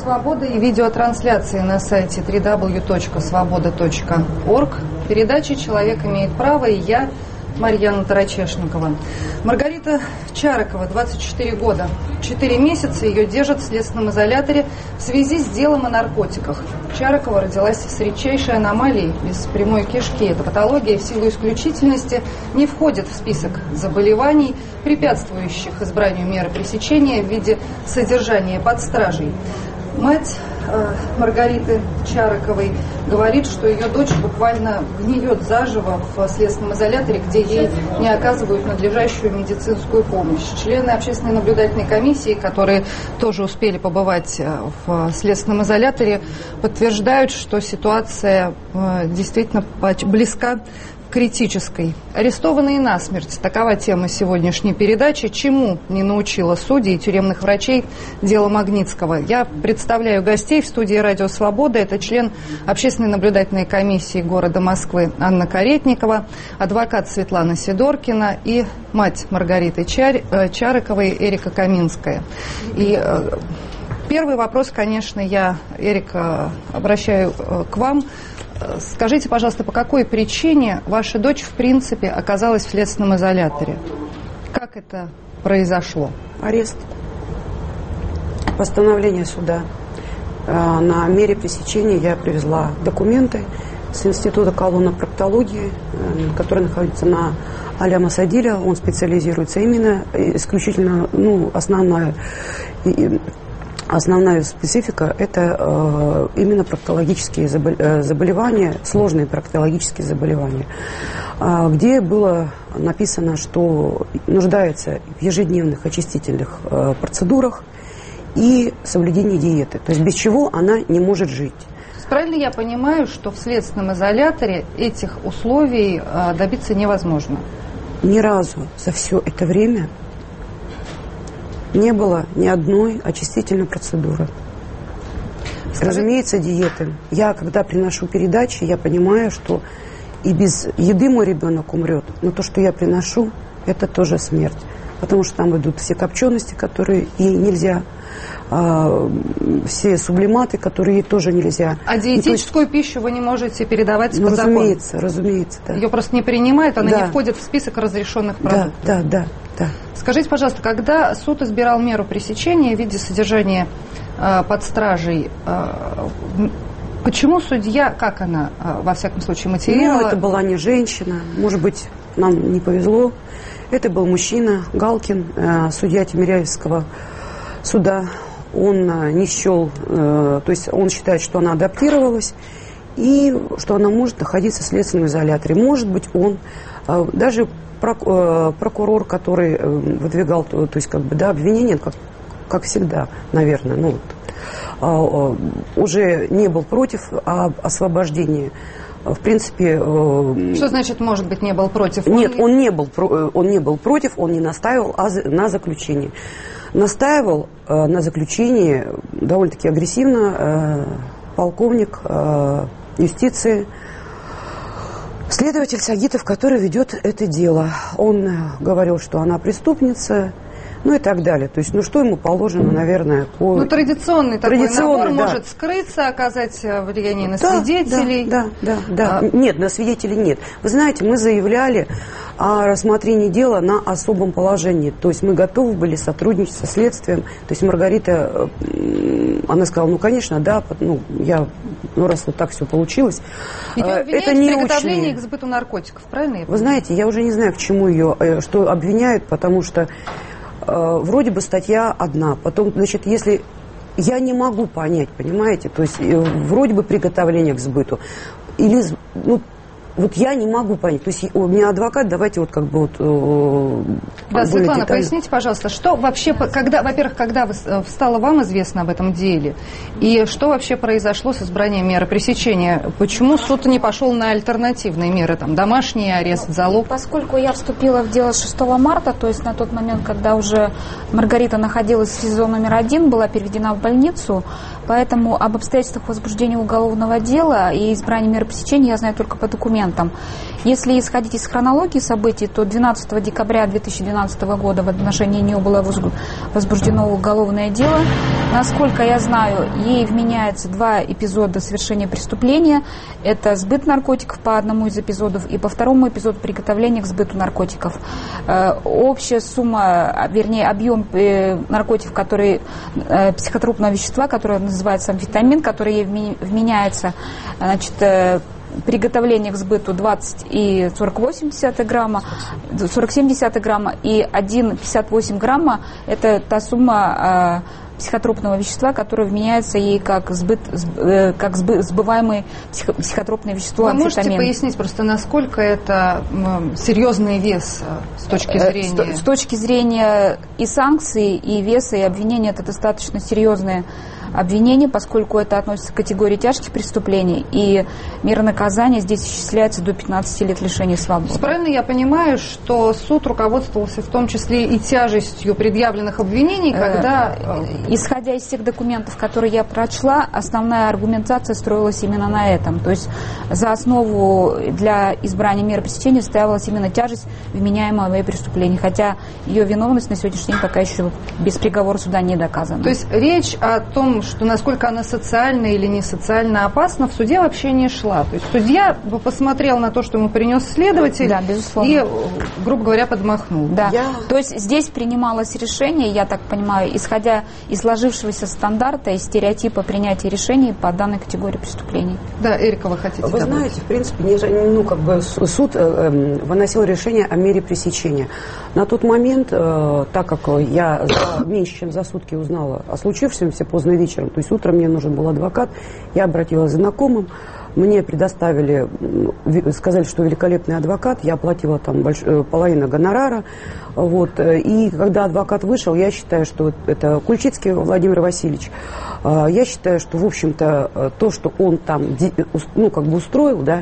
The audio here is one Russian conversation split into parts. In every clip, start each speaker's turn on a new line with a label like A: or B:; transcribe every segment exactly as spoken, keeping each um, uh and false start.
A: Свобода и видеотрансляции на сайте дабл ю дабл ю дабл ю точка свобода точка орг. Передача «Человек имеет право» и я, Марьяна Тарачешникова. Маргарита Чарыкова, двадцать четыре года. Четыре месяца ее держат в следственном изоляторе в связи с делом о наркотиках. Чарыкова родилась с редчайшей аномалией без прямой кишки. Эта патология в силу исключительности не входит в список заболеваний, препятствующих избранию меры пресечения в виде содержания под стражей. Мать э, Маргариты Чарыковой говорит, что ее дочь буквально гниет заживо в следственном изоляторе, где ей не оказывают надлежащую медицинскую помощь. Члены общественной наблюдательной комиссии, которые тоже успели побывать в следственном изоляторе, подтверждают, что ситуация э, действительно близка критической. Арестованные насмерть. Такова тема сегодняшней передачи. Чему не научила судей и тюремных врачей дело Магнитского? Я представляю гостей в студии «Радио Свобода». Это член общественной наблюдательной комиссии города Москвы Анна Каретникова, адвокат Светлана Сидоркина и мать Маргариты Чар... Чарыковой Эрика Каминская. И первый вопрос, конечно, я, Эрика, обращаю к вам. Скажите, пожалуйста, по какой причине ваша дочь, в принципе, оказалась в следственном изоляторе? Как это произошло?
B: Арест. Постановление суда. На мере пресечения я привезла документы с Института колонопроктологии, который находится на Аля Масадиля. Он специализируется именно, исключительно, ну, основная... Основная специфика – это э, именно проктологические заболевания, сложные проктологические заболевания, э, где было написано, что нуждается в ежедневных очистительных э, процедурах и соблюдении диеты, то есть без чего она не может жить.
A: Правильно я понимаю, что в следственном изоляторе этих условий э, добиться невозможно?
B: Ни разу за все это время не было ни одной очистительной процедуры. Скажи... Разумеется, диеты. Я, когда приношу передачи, я понимаю, что и без еды мой ребенок умрет, но то, что я приношу, это тоже смерть. Потому что там идут все копчености, которые и нельзя, а, все сублиматы, которые тоже нельзя.
A: А диетическую есть... пищу вы не можете передавать
B: ну,
A: по закону?
B: Разумеется, разумеется, да.
A: Ее просто не принимают, она
B: да.
A: не входит в список разрешенных продуктов.
B: Да, да, да. Да.
A: Скажите, пожалуйста, когда суд избирал меру пресечения в виде содержания э, под стражей, э, почему судья, как она, э, во всяком случае, мотивировала?
B: Ну, это была не женщина, может быть, нам не повезло. Это был мужчина, Галкин, э, судья Тимирязевского суда. Он э, не счел, э, то есть он считает, что она адаптировалась и что она может находиться в следственном изоляторе. Может быть, он э, даже... прокурор, который выдвигал, то есть как бы, да, обвинение, как, как всегда, наверное, ну, вот, уже не был против освобождения. В принципе...
A: Что значит, может быть, не был против?
B: Нет, он, он, не, был, он не был против, он не настаивал на заключении. Настаивал на заключении довольно-таки агрессивно полковник юстиции, следователь Сагитов, который ведет это дело. Он говорил, что она преступница, ну и так далее. То есть, ну что ему положено, наверное, по...
A: Ну, традиционный,
B: традиционный
A: такой набор,
B: да.
A: может скрыться, оказать влияние на
B: да,
A: свидетелей.
B: Да, да, да. да.
A: А...
B: Нет, на свидетелей нет. Вы знаете, мы заявляли о рассмотрении дела на особом положении. То есть мы готовы были сотрудничать со следствием. То есть Маргарита, она сказала, ну, конечно, да, ну, я, ну, раз вот так все получилось.
A: Ее обвиняют
B: это не
A: в приготовлении
B: учли.
A: к сбыту наркотиков, правильно?
B: Вы знаете, я уже не знаю, к чему ее, что обвиняют, потому что э, вроде бы статья одна. Потом, значит, если... Я не могу понять, понимаете? То есть э, вроде бы приготовление к сбыту. Или, ну, вот я не могу понять. То есть у меня адвокат, давайте вот как бы вот... Э,
A: да, Светлана,
B: детально.
A: поясните, пожалуйста, что вообще, когда, во-первых, когда вы, стало вам известно об этом деле, и что вообще произошло с избранием меры пресечения? Почему суд не пошел на альтернативные меры, там, домашний арест, залог?
C: Поскольку я вступила в дело шестого марта, то есть на тот момент, когда уже Маргарита находилась в СИЗО номер один, была переведена в больницу, Поэтому об обстоятельствах возбуждения уголовного дела и избрания меры пресечения я знаю только по документам. Если исходить из хронологии событий, то двенадцатого декабря две тысячи двенадцатого года в отношении нее было возбуждено уголовное дело. Насколько я знаю, ей вменяется два эпизода совершения преступления. Это сбыт наркотиков по одному из эпизодов и по второму эпизоду приготовления к сбыту наркотиков. Общая сумма, вернее, объем наркотиков, которые, психотропного вещества, которое называется амфетамин, который ей вменяется, значит, приготовление к сбыту двадцать и сорок восемь десятых грамма, сорок семь десятых грамма и один целых пятьдесят восемь грамма – это та сумма э, психотропного вещества, которое вменяется ей как, сбыт, э, как сбы, сбываемое психо, психотропное вещество амфетамин.
A: Вы можете пояснить просто, насколько это э, серьезный вес с точки зрения?
C: С, с точки зрения и санкций, и веса, и обвинения, это достаточно серьезные обвинение, поскольку это относится к категории тяжких преступлений, и мера наказания здесь исчисляется до пятнадцати лет лишения свободы.
A: Правильно я понимаю, что суд руководствовался в том числе и тяжестью предъявленных обвинений, когда...
C: Исходя из тех документов, которые я прочла, основная аргументация строилась именно на этом. То есть за основу для избрания меры пресечения ставилась именно тяжесть вменяемого ей преступления, хотя ее виновность на сегодняшний день пока еще без приговора суда не доказана.
A: То есть речь о том, что насколько она социально или не социально опасна, в суде вообще не шла. То есть судья посмотрел на то, что ему принес следователь,
C: да, безусловно,
A: и, грубо говоря, подмахнул.
C: Да. Я... То есть здесь принималось решение, я так понимаю, исходя из сложившегося стандарта и стереотипа принятия решений по данной категории преступлений.
A: Да, Эрика, вы хотите
B: Вы
A: добавить?
B: знаете, в принципе, не, ну, как бы суд э, выносил решение о мере пресечения. На тот момент, э, так как я за, меньше чем за сутки узнала о случившемся поздно вечером, то есть утром мне нужен был адвокат, я обратилась к знакомым, мне предоставили, сказали, что великолепный адвокат, я оплатила там больш, половину гонорара, вот, и когда адвокат вышел, я считаю, что это Кульчицкий Владимир Васильевич, я считаю, что, в общем-то, то, что он там, ну, как бы устроил, да,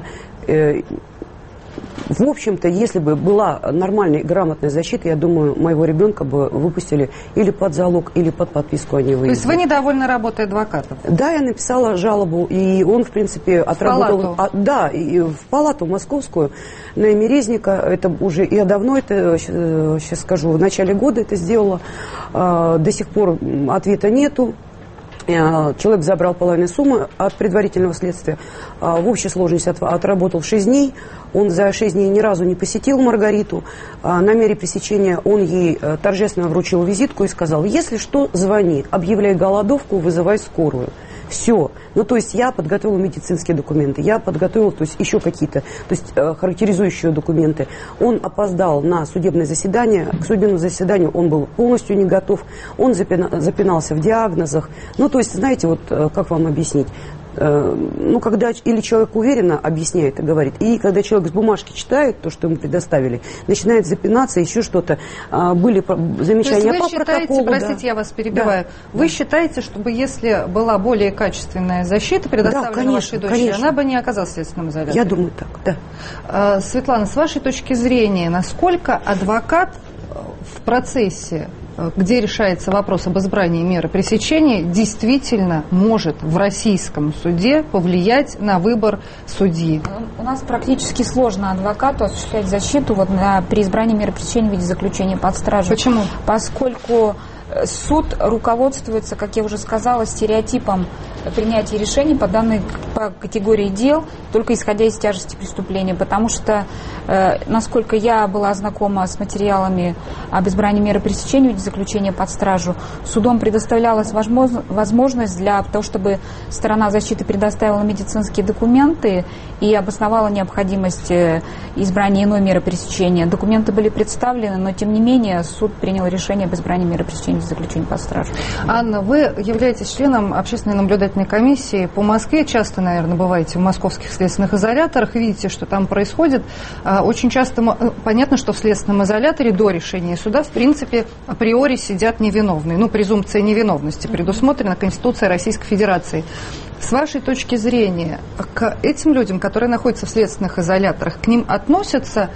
B: в общем-то, если бы была нормальная и грамотная защита, я думаю, моего ребенка бы выпустили или под залог, или под подписку о невыезде.
A: То есть вы недовольны работой адвокатов?
B: Да, я написала жалобу, и он, в принципе, отработал... А, да, и в палату московскую, на имя Резника. Это уже... Я давно это, сейчас скажу, в начале года это сделала. До сих пор ответа нету. Человек забрал половину суммы от предварительного следствия. В общей сложности отработал шесть дней. Он за шесть дней ни разу не посетил Маргариту. На мере пресечения он ей торжественно вручил визитку и сказал: если что, звони, объявляй голодовку, вызывай скорую. Все. Ну, то есть я подготовила медицинские документы, я подготовила, то есть еще какие-то, то есть э, характеризующие документы. Он опоздал на судебное заседание, к судебному заседанию он был полностью не готов, он запина, запинался в диагнозах. Ну, то есть, знаете, вот э, как вам объяснить? Ну, когда или человек уверенно объясняет и говорит, и когда человек с бумажки читает то, что ему предоставили, начинает запинаться, еще что-то. Были замечания по протоколу.
A: Простите,
B: да.
A: я вас перебиваю. Да. Вы да. считаете, чтобы если была более качественная защита предоставлена да, конечно, вашей дочери, конечно. она бы не оказалась в следственном изоляторе?
B: Я думаю так, да.
A: Светлана, с вашей точки зрения, насколько адвокат в процессе, где решается вопрос об избрании меры пресечения, действительно может в российском суде повлиять на выбор судьи?
C: У нас практически сложно адвокату осуществлять защиту вот на, при избрании меры пресечения в виде заключения под стражу.
A: Почему?
C: Поскольку суд руководствуется, как я уже сказала, стереотипом принятия решений по данной по категории дел, только исходя из тяжести преступления, потому что, э, насколько я была знакома с материалами об избрании меры пресечения в виде заключения под стражу, судом предоставлялась возможность для того, чтобы сторона защиты предоставила медицинские документы и обосновала необходимость избрания иной меры пресечения. Документы были представлены, но тем не менее суд принял решение об избрании меры пресечения в виде заключения под стражу.
A: Анна, вы являетесь членом общественной наблюдательной комиссии по Москве, часто, наверное, бываете в московских следственных изоляторах, видите, что там происходит. Очень часто понятно, что в следственном изоляторе до решения суда, в принципе, априори сидят невиновные. Ну, презумпция невиновности предусмотрена Конституцией Российской Федерации. С вашей точки зрения, к этим людям, которые находятся в следственных изоляторах, к ним относятся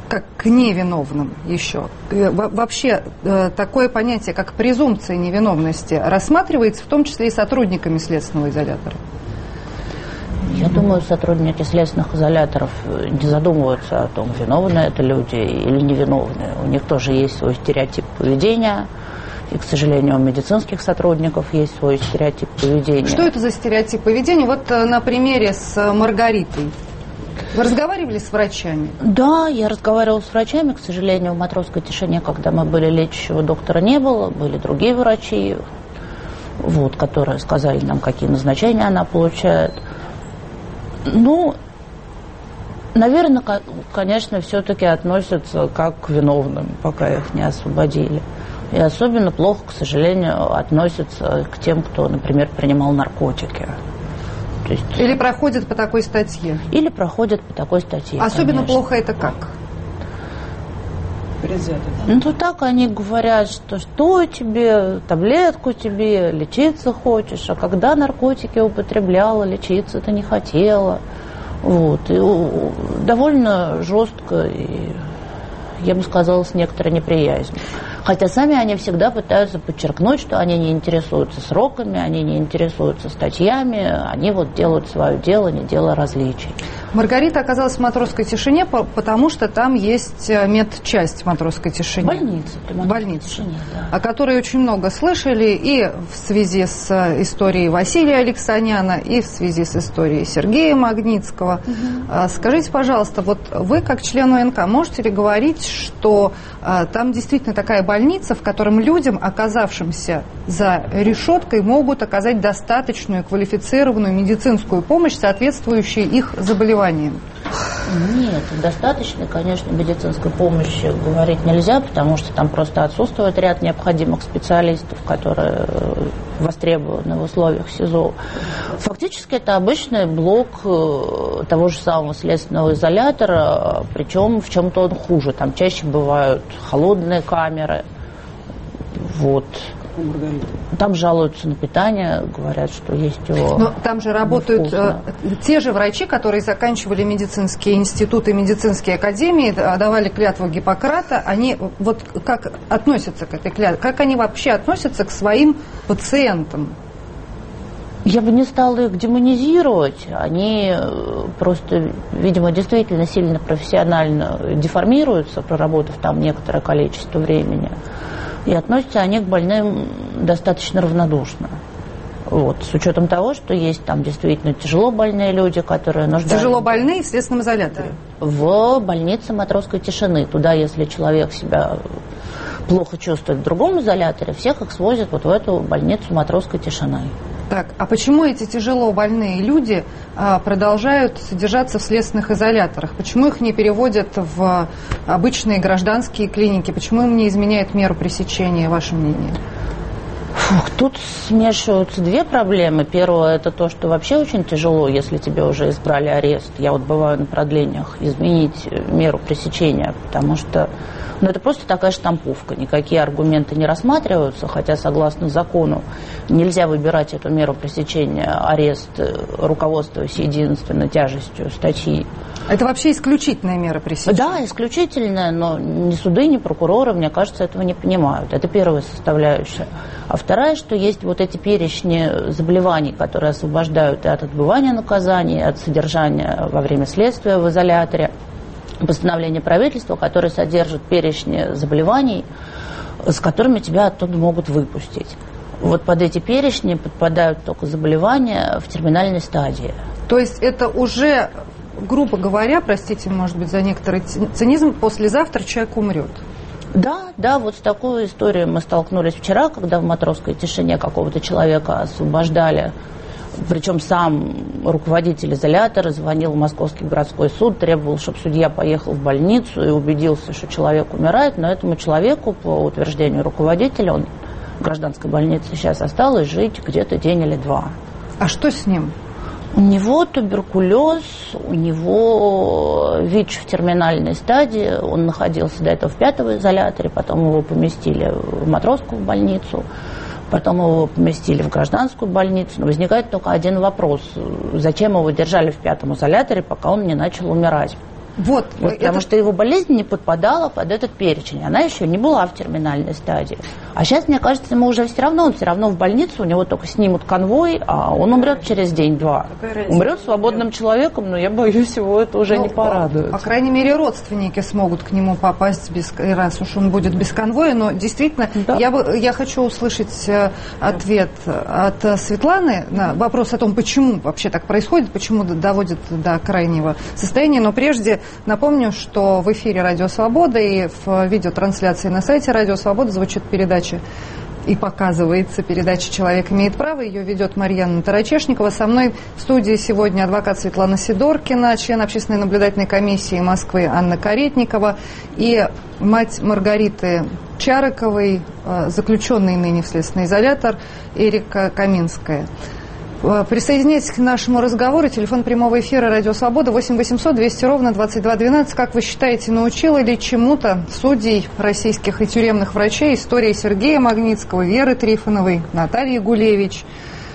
A: как к невиновным еще. Вообще такое понятие, как презумпция невиновности, рассматривается в том числе и сотрудниками следственного изолятора?
D: Я думаю, сотрудники следственных изоляторов не задумываются о том, виновны это люди или невиновны. У них тоже есть свой стереотип поведения. И, к сожалению, у медицинских сотрудников есть свой стереотип поведения.
A: Что это за стереотип поведения? Вот на примере с Маргаритой. Вы разговаривали с врачами?
D: Да, я разговаривала с врачами. К сожалению, в «Матросской тишине», когда мы были, лечащего доктора не было. Были другие врачи, вот, которые сказали нам, какие назначения она получает. Ну, наверное, конечно, все-таки относятся как к виновным, пока их не освободили. И особенно плохо, к сожалению, относятся к тем, кто, например, принимал наркотики. То есть...
A: Или проходят по такой статье.
D: Или проходят по такой статье.
A: Особенно
D: конечно.
A: Плохо это как?
D: Ну, так они говорят, что что тебе, таблетку тебе, лечиться хочешь, а когда наркотики употребляла, лечиться ты не хотела. Вот. И довольно жестко и, я бы сказала, с некоторой неприязнью. Хотя сами они всегда пытаются подчеркнуть, что они не интересуются сроками, они не интересуются статьями, они вот делают свое дело, не делая различий.
A: Маргарита оказалась в «Матросской тишине», потому что там есть медчасть в «Матросской тишине».
D: Больница.
A: Больница,
D: тишине, да.
A: О которой очень много слышали и в связи с историей Василия Алексаняна, и в связи с историей Сергея Магнитского. Угу. Скажите, пожалуйста, вот вы, как член УНК, можете ли говорить, что а, там действительно такая больница, в котором людям, оказавшимся за решеткой, могут оказать достаточную квалифицированную медицинскую помощь, соответствующую их заболеваниям?
D: Нет, достаточной, конечно, медицинской помощи говорить нельзя, потому что там просто отсутствует ряд необходимых специалистов, которые востребованы в условиях СИЗО. Фактически это обычный блок того же самого следственного изолятора, причем в чем-то он хуже. Там чаще бывают холодные камеры. Вот. Там жалуются на питание, говорят, что есть его.
A: Но там же работают э, те же врачи, которые заканчивали медицинские институты, медицинские академии, давали клятву Гиппократа. Они вот как относятся к этой клятве? Как они вообще относятся к своим пациентам?
D: Я бы не стала их демонизировать. Они просто, видимо, действительно сильно профессионально деформируются, проработав там некоторое количество времени. И относятся они к больным достаточно равнодушно. Вот, с учетом того, что есть там действительно тяжело больные люди, которые нуждаются...
A: Тяжело больные в следственном изоляторе?
D: В больнице «Матросской тишины». Туда, если человек себя плохо чувствует в другом изоляторе, всех их свозят вот в эту больницу «Матросской тишины».
A: Так, а почему эти тяжело больные люди а, продолжают содержаться в следственных изоляторах? Почему их не переводят в обычные гражданские клиники? Почему им не изменяют меру пресечения, ваше мнение?
D: Фух, тут смешиваются две проблемы. Первое, это то, что вообще очень тяжело, если тебе уже избрали арест. Я вот бываю на продлениях, изменить меру пресечения, потому что ну, это просто такая штамповка. Никакие аргументы не рассматриваются, хотя, согласно закону, нельзя выбирать эту меру пресечения, арест, руководствуясь единственной тяжестью статьи.
A: Это вообще исключительная мера пресечения?
D: Да, исключительная, но ни суды, ни прокуроры, мне кажется, этого не понимают. Это первая составляющая. А вторая, что есть вот эти перечни заболеваний, которые освобождают и от отбывания наказаний, и от содержания во время следствия в изоляторе. Постановление правительства, которое содержит перечни заболеваний, с которыми тебя оттуда могут выпустить. Вот под эти перечни подпадают только заболевания в терминальной стадии.
A: То есть это уже, грубо говоря, простите, может быть, за некоторый цинизм, послезавтра человек умрет?
D: Да, да, вот с такой историей мы столкнулись вчера, когда в «Матросской тишине» какого-то человека освобождали. Причем сам руководитель изолятора звонил в Московский городской суд, требовал, чтобы судья поехал в больницу и убедился, что человек умирает. Но этому человеку, по утверждению руководителя, он в гражданской больнице сейчас осталось жить где-то день или два.
A: А что с ним?
D: У него туберкулез, у него ВИЧ в терминальной стадии. Он находился до этого в пятом изоляторе, потом его поместили в Матросскую больницу. Потом его поместили в гражданскую больницу. Но возникает только один вопрос. Зачем его держали в пятом изоляторе, пока он не начал умирать?
A: Вот,
D: вот
A: это...
D: Потому что его болезнь не подпадала под этот перечень. Она еще не была в терминальной стадии. А сейчас, мне кажется, ему уже все равно, он все равно в больницу, у него только снимут конвой, а он умрет через день-два. Умрет свободным человеком, но я боюсь, его это уже ну, не порадует.
A: По крайней мере, родственники смогут к нему попасть, без, раз уж он будет без конвоя. Но действительно, да. я, бы, я хочу услышать ответ от Светланы на вопрос о том, почему вообще так происходит, почему доводит до крайнего состояния. Но прежде напомню, что в эфире «Радио Свобода» и в видеотрансляции на сайте «Радио Свобода» звучит передача и показывается передача «Человек имеет право». Ее ведет Марьяна Тарачешникова. Со мной в студии сегодня адвокат Светлана Сидоркина, член общественной наблюдательной комиссии Москвы Анна Каретникова и мать Маргариты Чараковой, заключенный ныне в следственный изолятор, Эрика Каминская. Присоединяйтесь к нашему разговору. Телефон прямого эфира «Радио Свобода» восемь восемьсот двести ровно двадцать два двенадцать. Как вы считаете, научила ли чему-то судей, российских и тюремных врачей история Сергея Магнитского, Веры Трифоновой, Натальи Гулевич?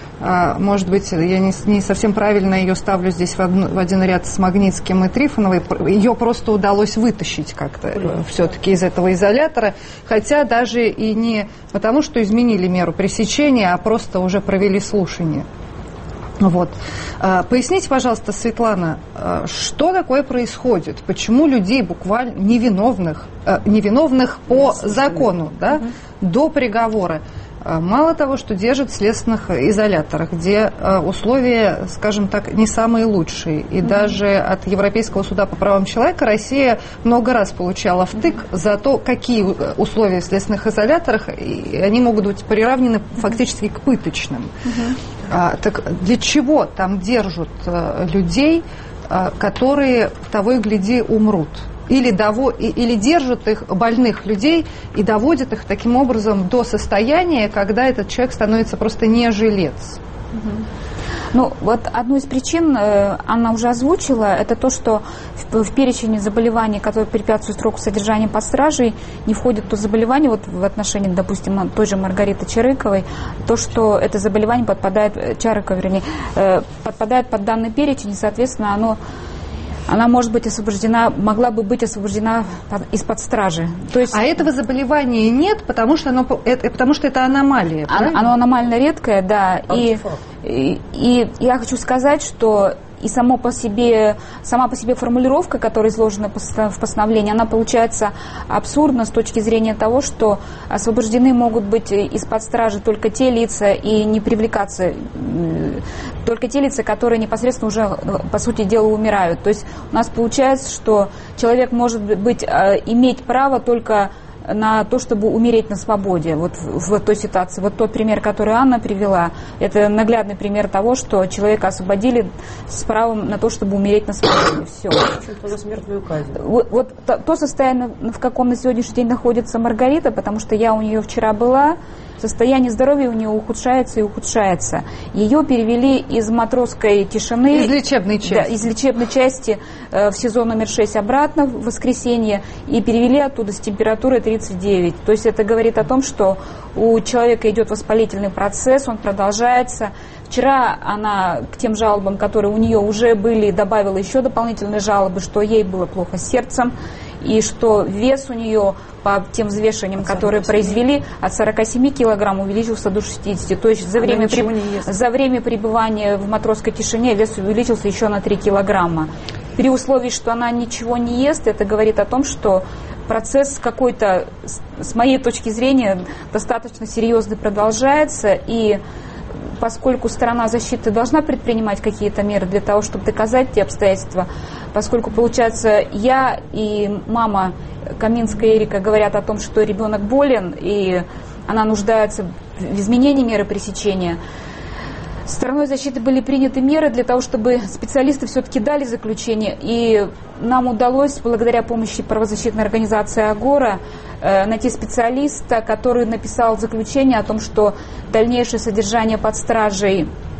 A: Может быть, я не, не совсем правильно ее ставлю здесь в, одну, в один ряд с Магнитским и Трифоновой. Ее просто удалось вытащить как-то все-таки из этого изолятора. Хотя даже и не потому, что изменили меру пресечения, а просто уже провели слушание. Вот. Поясните, пожалуйста, Светлана, что такое происходит? Почему людей буквально невиновных, невиновных по закону, да, до приговора, мало того, что держат в следственных изоляторах, где условия, скажем так, не самые лучшие, и mm-hmm. даже от Европейского суда по правам человека Россия много раз получала втык mm-hmm. за то, какие условия в следственных изоляторах, и они могут быть приравнены mm-hmm. фактически к пыточным. Mm-hmm. А, так для чего там держат а, людей, а, которые, того и гляди, умрут? Или, дово, или держат их, больных людей, и доводят их таким образом до состояния, когда этот человек становится просто не жилец?
C: Угу. Ну, вот одну из причин Анна уже озвучила, это то, что в, в перечень заболеваний, которые препятствуют сроку содержания под стражей, не входит то заболевание, вот в отношении, допустим, той же Маргариты Чарыковой, то, что это заболевание подпадает, Чарыкова, вернее, подпадает под данный перечень, и, соответственно, оно... она может быть освобождена, могла бы быть освобождена из-под стражи. То есть,
A: а этого заболевания нет, потому что, оно, это, потому что это аномалия, правильно?
C: Оно аномально редкое, да. И, и, и я хочу сказать, что и само по себе, сама по себе формулировка, которая изложена в постановлении, она получается абсурдна с точки зрения того, что освобождены могут быть из-под стражи только те лица и не привлекаться, только те лица, которые непосредственно уже, по сути дела, умирают. То есть у нас получается, что человек может быть, иметь право только на то, чтобы умереть на свободе, вот в, в той ситуации. Вот тот пример, который Анна привела, это наглядный пример того, что человека освободили с правом на то, чтобы умереть на свободе. Все.
B: За смертную казнь.
C: Вот, вот то, то состояние, в каком на сегодняшний день находится Маргарита, потому что я у нее вчера была, состояние здоровья у нее ухудшается и ухудшается. Ее перевели из матросской тишины,
A: из лечебной части,
C: да, из лечебной части э, в СИЗО номер шесть обратно в воскресенье и перевели оттуда с температурой тридцать девять. То есть это говорит о том, что у человека идет воспалительный процесс, он продолжается. Вчера она к тем жалобам, которые у нее уже были, добавила еще дополнительные жалобы, что ей было плохо с сердцем, и что вес у нее по тем взвешиваниям, которые произвели, от сорока семи килограмм увеличился до шестидесяти. То есть за время, при... за время пребывания в матросской тишине вес увеличился еще на три килограмма. При условии, что она ничего не ест, это говорит о том, что процесс какой-то, с моей точки зрения, достаточно серьезный продолжается, и поскольку сторона защиты должна предпринимать какие-то меры для того, чтобы доказать те обстоятельства, поскольку, получается, я и мама Каминская Эрика говорят о том, что ребенок болен, и она нуждается в изменении меры пресечения, стороной защиты были приняты меры для того, чтобы специалисты все-таки дали заключение, и нам удалось, благодаря помощи правозащитной организации «Агора», найти специалиста, который написал заключение о том, что дальнейшее содержание под стражей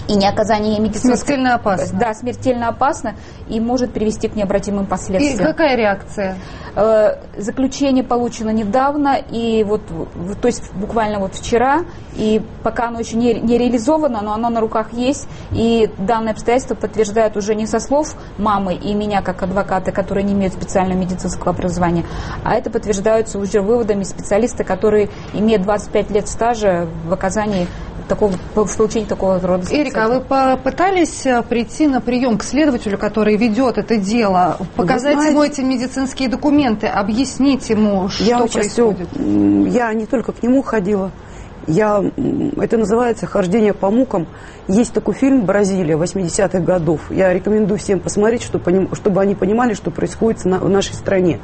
C: и неоказание медицинской...
A: Смертельно опасно.
C: Да, смертельно опасно и может привести к необратимым последствиям.
A: И какая реакция?
C: Заключение получено недавно, и вот, то есть буквально вот вчера, и пока оно еще не, не реализовано, но оно на руках есть, и данное обстоятельство подтверждает уже не со слов мамы и меня, как адвоката, которые не имеют специального медицинского образования, а это подтверждается уже выводами специалиста, который имеет двадцать пять лет стажа в оказании такого, в получении такого рода специалистов.
A: Эрика, а вы попытались прийти на прием к следователю, который ведет это дело, показать ему эти медицинские документы, объяснить ему, что
B: я
A: происходит?
B: Все, я не только к нему ходила, я, это называется «Хождение по мукам». Есть такой фильм «Бразилия» восьмидесятых годов. Я рекомендую всем посмотреть, чтобы, чтобы они понимали, что происходит в нашей стране.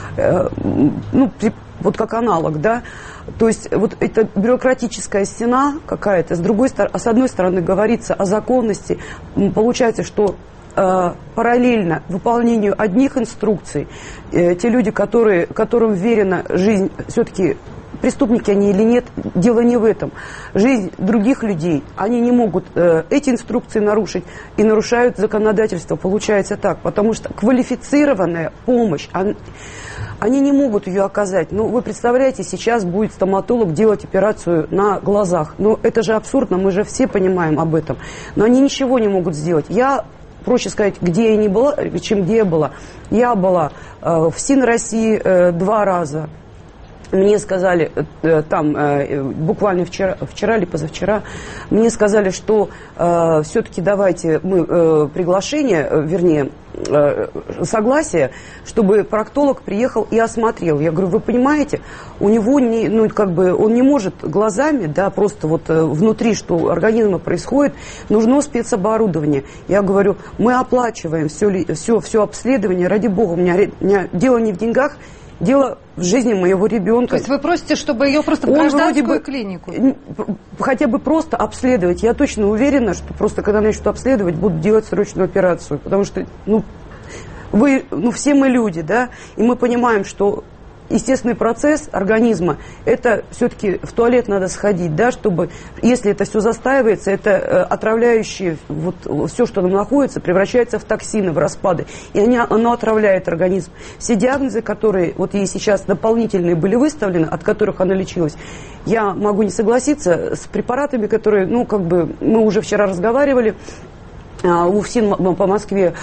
B: Ну, вот как аналог, да. То есть вот эта бюрократическая стена какая-то, с другой стороны, с одной стороны говорится о законности, получается, что э, параллельно выполнению одних инструкций, э, те люди, которые, которым верена жизнь, все-таки преступники они или нет, дело не в этом. Жизнь других людей, они не могут э, эти инструкции нарушить и нарушают законодательство, получается так, потому что квалифицированная помощь, она, они не могут ее оказать. Ну, вы представляете, сейчас будет стоматолог делать операцию на глазах. Ну, это же абсурдно, мы же все понимаем об этом. Но они ничего не могут сделать. Я, проще сказать, где я не была, чем где я была. Я была э, в СИН России э, два раза. Мне сказали, э, там, э, буквально вчера, вчера или позавчера, мне сказали, что э, все-таки давайте мы э, приглашение, э, вернее, э, согласие, чтобы проктолог приехал и осмотрел. Я говорю, вы понимаете, у него не, ну, как бы, он не может глазами, да, просто вот э, внутри, что организма происходит, нужно спецоборудование. Я говорю, мы оплачиваем все, все, все обследование, ради бога, у меня, у меня дело не в деньгах, дело в жизни моего ребенка.
A: То есть вы просите, чтобы ее просто в гражданскую бы, клинику?
B: Хотя бы просто обследовать. Я точно уверена, что просто когда начнут обследовать, будут делать срочную операцию. Потому что, ну, вы, ну, все мы люди, да, и мы понимаем, что естественный процесс организма, это все-таки в туалет надо сходить, да, чтобы, если это все застаивается, это э, отравляющее, вот все, что там находится, превращается в токсины, в распады, и они, оно отравляет организм. Все диагнозы, которые вот ей сейчас дополнительные были выставлены, от которых она лечилась, я могу не согласиться с препаратами, которые, ну, как бы, мы уже вчера разговаривали, э, у ФСИН по Москве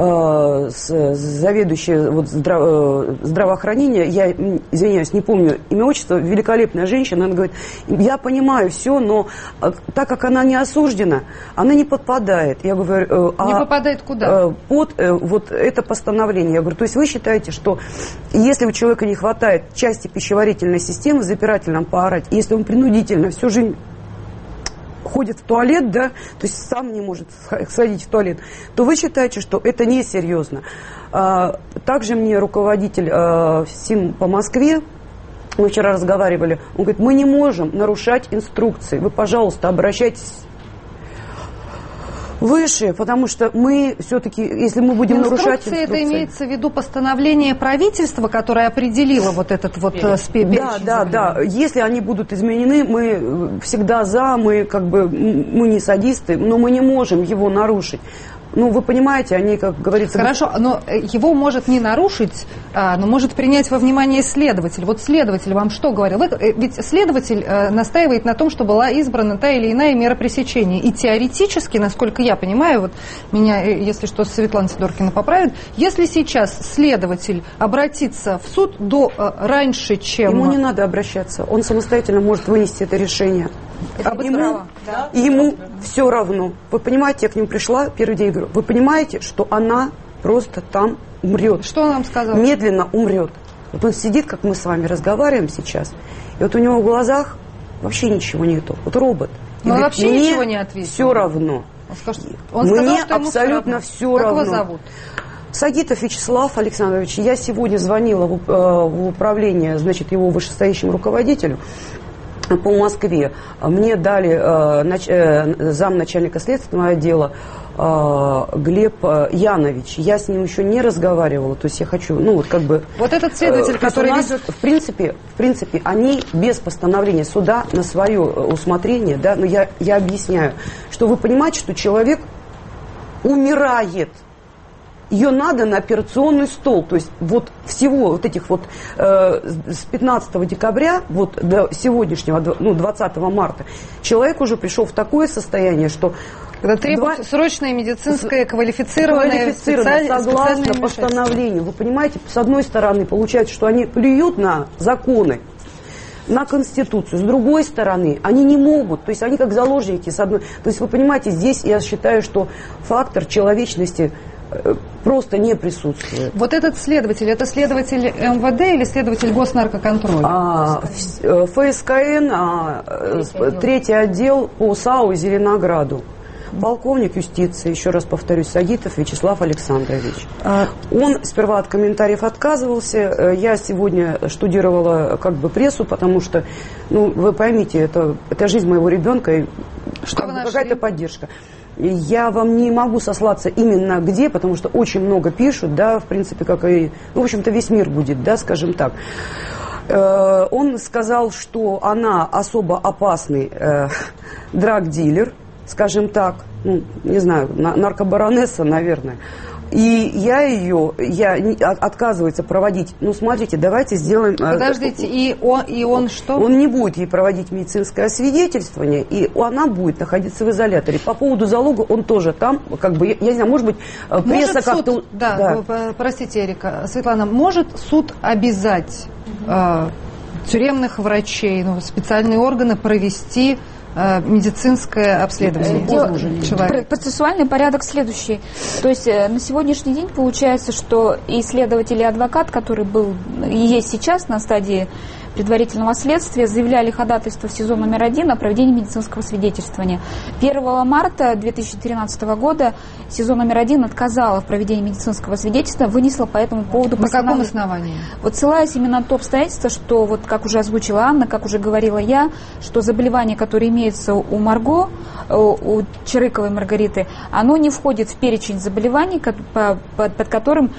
B: заведующая вот, здраво, здравоохранения, я, извиняюсь, не помню имя, отчество, великолепная женщина, она говорит, я понимаю все, но так как она не осуждена, она не подпадает. Я говорю, а,
A: не попадает куда?
B: Под вот это постановление. Я говорю, то есть вы считаете, что если у человека не хватает части пищеварительной системы в запирательном аппарате, если он принудительно всю жизнь ходит в туалет, да, то есть сам не может сходить в туалет, то вы считаете, что это несерьезно. Также мне руководитель СИН по Москве, мы вчера разговаривали, он говорит, мы не можем нарушать инструкции, вы, пожалуйста, обращайтесь выше, потому что мы все-таки, если мы будем нарушать инструкции...
A: это имеется в виду постановление правительства, которое определило вот этот вот перечень?
B: Да, да, да. Если они будут изменены, мы всегда за, мы как бы, мы не садисты, но мы не можем его нарушить. Ну, вы понимаете, они, как говорится...
A: Хорошо, но его может не нарушить, но может принять во внимание следователь. Вот следователь вам что говорил? Ведь следователь настаивает на том, что была избрана та или иная мера пресечения. И теоретически, насколько я понимаю, вот меня, если что, Светлана Сидоркина поправит, если сейчас следователь обратится в суд до раньше, чем...
B: Ему не надо обращаться, он самостоятельно может вынести это решение.
A: Это
B: ему
A: право, да?
B: ему все равно. Вы понимаете, я к нему пришла первый день, говорю, вы понимаете, что она просто там умрет.
A: Что он вам сказал?
B: Медленно умрет. Вот он сидит, как мы с вами разговариваем сейчас, и вот у него в глазах вообще ничего нету. Вот робот.
A: Но он вообще ничего не ответил.
B: Все равно.
A: Он сказал, он сказал,
B: Мне
A: что ему
B: абсолютно
A: все
B: все равно.
A: Как его зовут?
B: Сагитов Вячеслав Александрович. Я сегодня звонила в, в управление, значит, его вышестоящему руководителю. по Москве. Мне дали э, нач, э, замначальника следственного отдела э, Глеб Янович. Я с ним еще не разговаривала, то есть я хочу, ну вот как бы...
A: Вот этот следователь, э, который
B: нас,
A: ведет...
B: В принципе, в принципе, они без постановления суда на свое усмотрение, да, но я, я объясняю, что вы понимаете, что человек умирает. Ее надо на операционный стол. То есть вот всего вот этих вот э, с пятнадцатого декабря вот до сегодняшнего, ну, двадцатого марта, человек уже пришел в такое состояние, что...
A: Когда требуется два... срочное медицинское, квалифицированное, специаль...
B: согласно постановлению. Вы понимаете, с одной стороны, получается, что они плюют на законы, на Конституцию. С другой стороны, они не могут, то есть они как заложники с одной... То есть вы понимаете, здесь я считаю, что фактор человечности просто не присутствует.
A: Вот этот следователь, это следователь эм вэ дэ или следователь госнаркоконтроля?
B: А, эф эс ка эн, а, третий, отдел. третий отдел по САУ и Зеленограду. Полковник юстиции, еще раз повторюсь, Сагитов Вячеслав Александрович. А... Он сперва от комментариев отказывался. Я сегодня штудировала как бы прессу, потому что, ну, вы поймите, это, это жизнь моего ребенка, и как бы какая-то поддержка. Я вам не могу сослаться именно где, потому что очень много пишут, да, в принципе, как и, ну, в общем-то, весь мир будет, да, скажем так. Э, он сказал, что она особо опасный э, драг-дилер, скажем так, ну, не знаю, наркобаронесса, наверное. И я ее, я отказывается проводить. Ну, смотрите, давайте сделаем...
A: Подождите, и он, и он что?
B: Он не будет ей проводить медицинское освидетельствование, и она будет находиться в изоляторе. По поводу залога он тоже там, как бы, я, я не знаю, может быть, пресса как-то...
A: Да, да, простите, Эрика, Светлана, может суд обязать угу. э, тюремных врачей, ну, специальные органы провести... медицинское обследование человека.
C: Процессуальный порядок следующий. То есть на сегодняшний день получается, что и следователь, и адвокат, который был и есть сейчас на стадии предварительного следствия, заявляли ходатайство в СИЗО номер один о проведении медицинского свидетельствования. первого марта две тысячи тринадцатого года СИЗО номер один отказало в проведении медицинского свидетельства, вынесла по этому поводу постановление.
A: На каком основании?
C: Вот ссылаясь именно на то обстоятельство, что, вот как уже озвучила Анна, как уже говорила я, что заболевание, которое имеется у Марго, у Чарыковой Маргариты, оно не входит в перечень заболеваний, под которым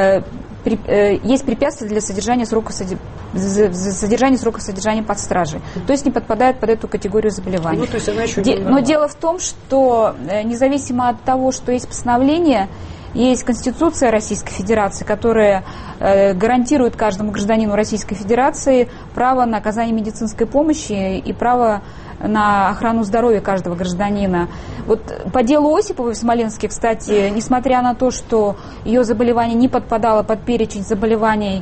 C: есть препятствия для содержания срока, содержания срока содержания под стражей. То есть не подпадает под эту категорию заболеваний.
B: Ну, то есть она еще
C: Де, но дело в том, что независимо от того, что есть постановление, есть Конституция Российской Федерации, которая э, гарантирует каждому гражданину Российской Федерации право на оказание медицинской помощи и право на охрану здоровья каждого гражданина. Вот по делу Осиповой в Смоленске, кстати, несмотря на то, что ее заболевание не подпадало под перечень заболеваний,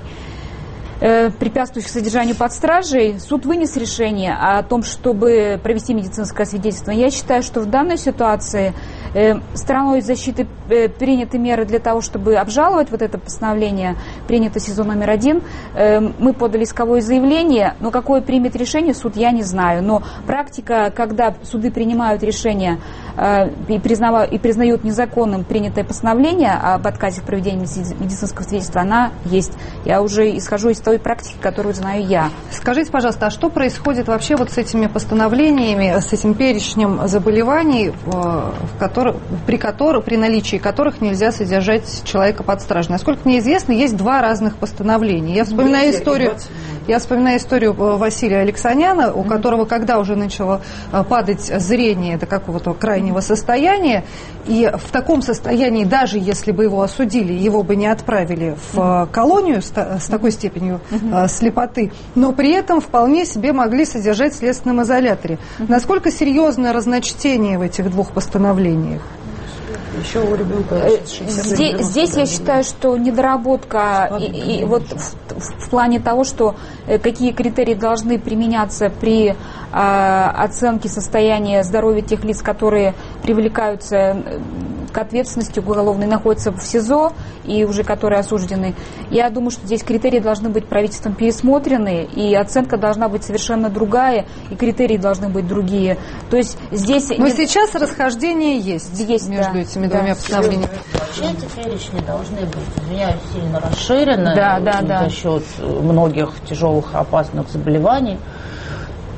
C: э, препятствующих содержанию под стражей, суд вынес решение о том, чтобы провести медицинское свидетельствование. Я считаю, что в данной ситуации э, стороной защиты э, приняты меры для того, чтобы обжаловать вот это постановление, принято СИЗО номер один. Э, мы подали исковое заявление, но какое примет решение суд, я не знаю. Но практика, когда суды принимают решение э, и, признава, и признают незаконным принятое постановление об отказе в проведении медицинского свидетельства, она есть. Я уже исхожу из той практики, которую знаю я.
A: Скажите, пожалуйста, а что происходит вообще вот с этими постановлениями, с этим перечнем заболеваний, в которых, при, которых, при наличии которых нельзя содержать человека под стражей? Насколько мне известно, есть два разных постановления. Я вспоминаю историю, я вспоминаю историю Василия Алексаняна, у которого, когда уже начало падать зрение до какого-то крайнего состояния, и в таком состоянии, даже если бы его осудили, его бы не отправили в колонию с, с такой степенью uh-huh. слепоты, но при этом вполне себе могли содержать в следственном изоляторе. Uh-huh. Насколько серьезное разночтение в этих двух постановлениях?
B: Еще у ребенка
C: здесь, здесь я считаю, что недоработка и, и вот в, в плане того, что какие критерии должны применяться при а, оценке состояния здоровья тех лиц, которые привлекаются к ответственности уголовной, находятся в СИЗО и уже которые осуждены. Я думаю, что здесь критерии должны быть правительством пересмотрены, и оценка должна быть совершенно другая, и критерии должны быть другие. То есть здесь...
A: Но не... сейчас расхождение есть, есть между да, этими да, двумя постановлениями.
D: Вообще эти перечни должны быть, извиняюсь, сильно расширены
C: да, да,
D: за
C: да.
D: счет многих тяжелых опасных заболеваний.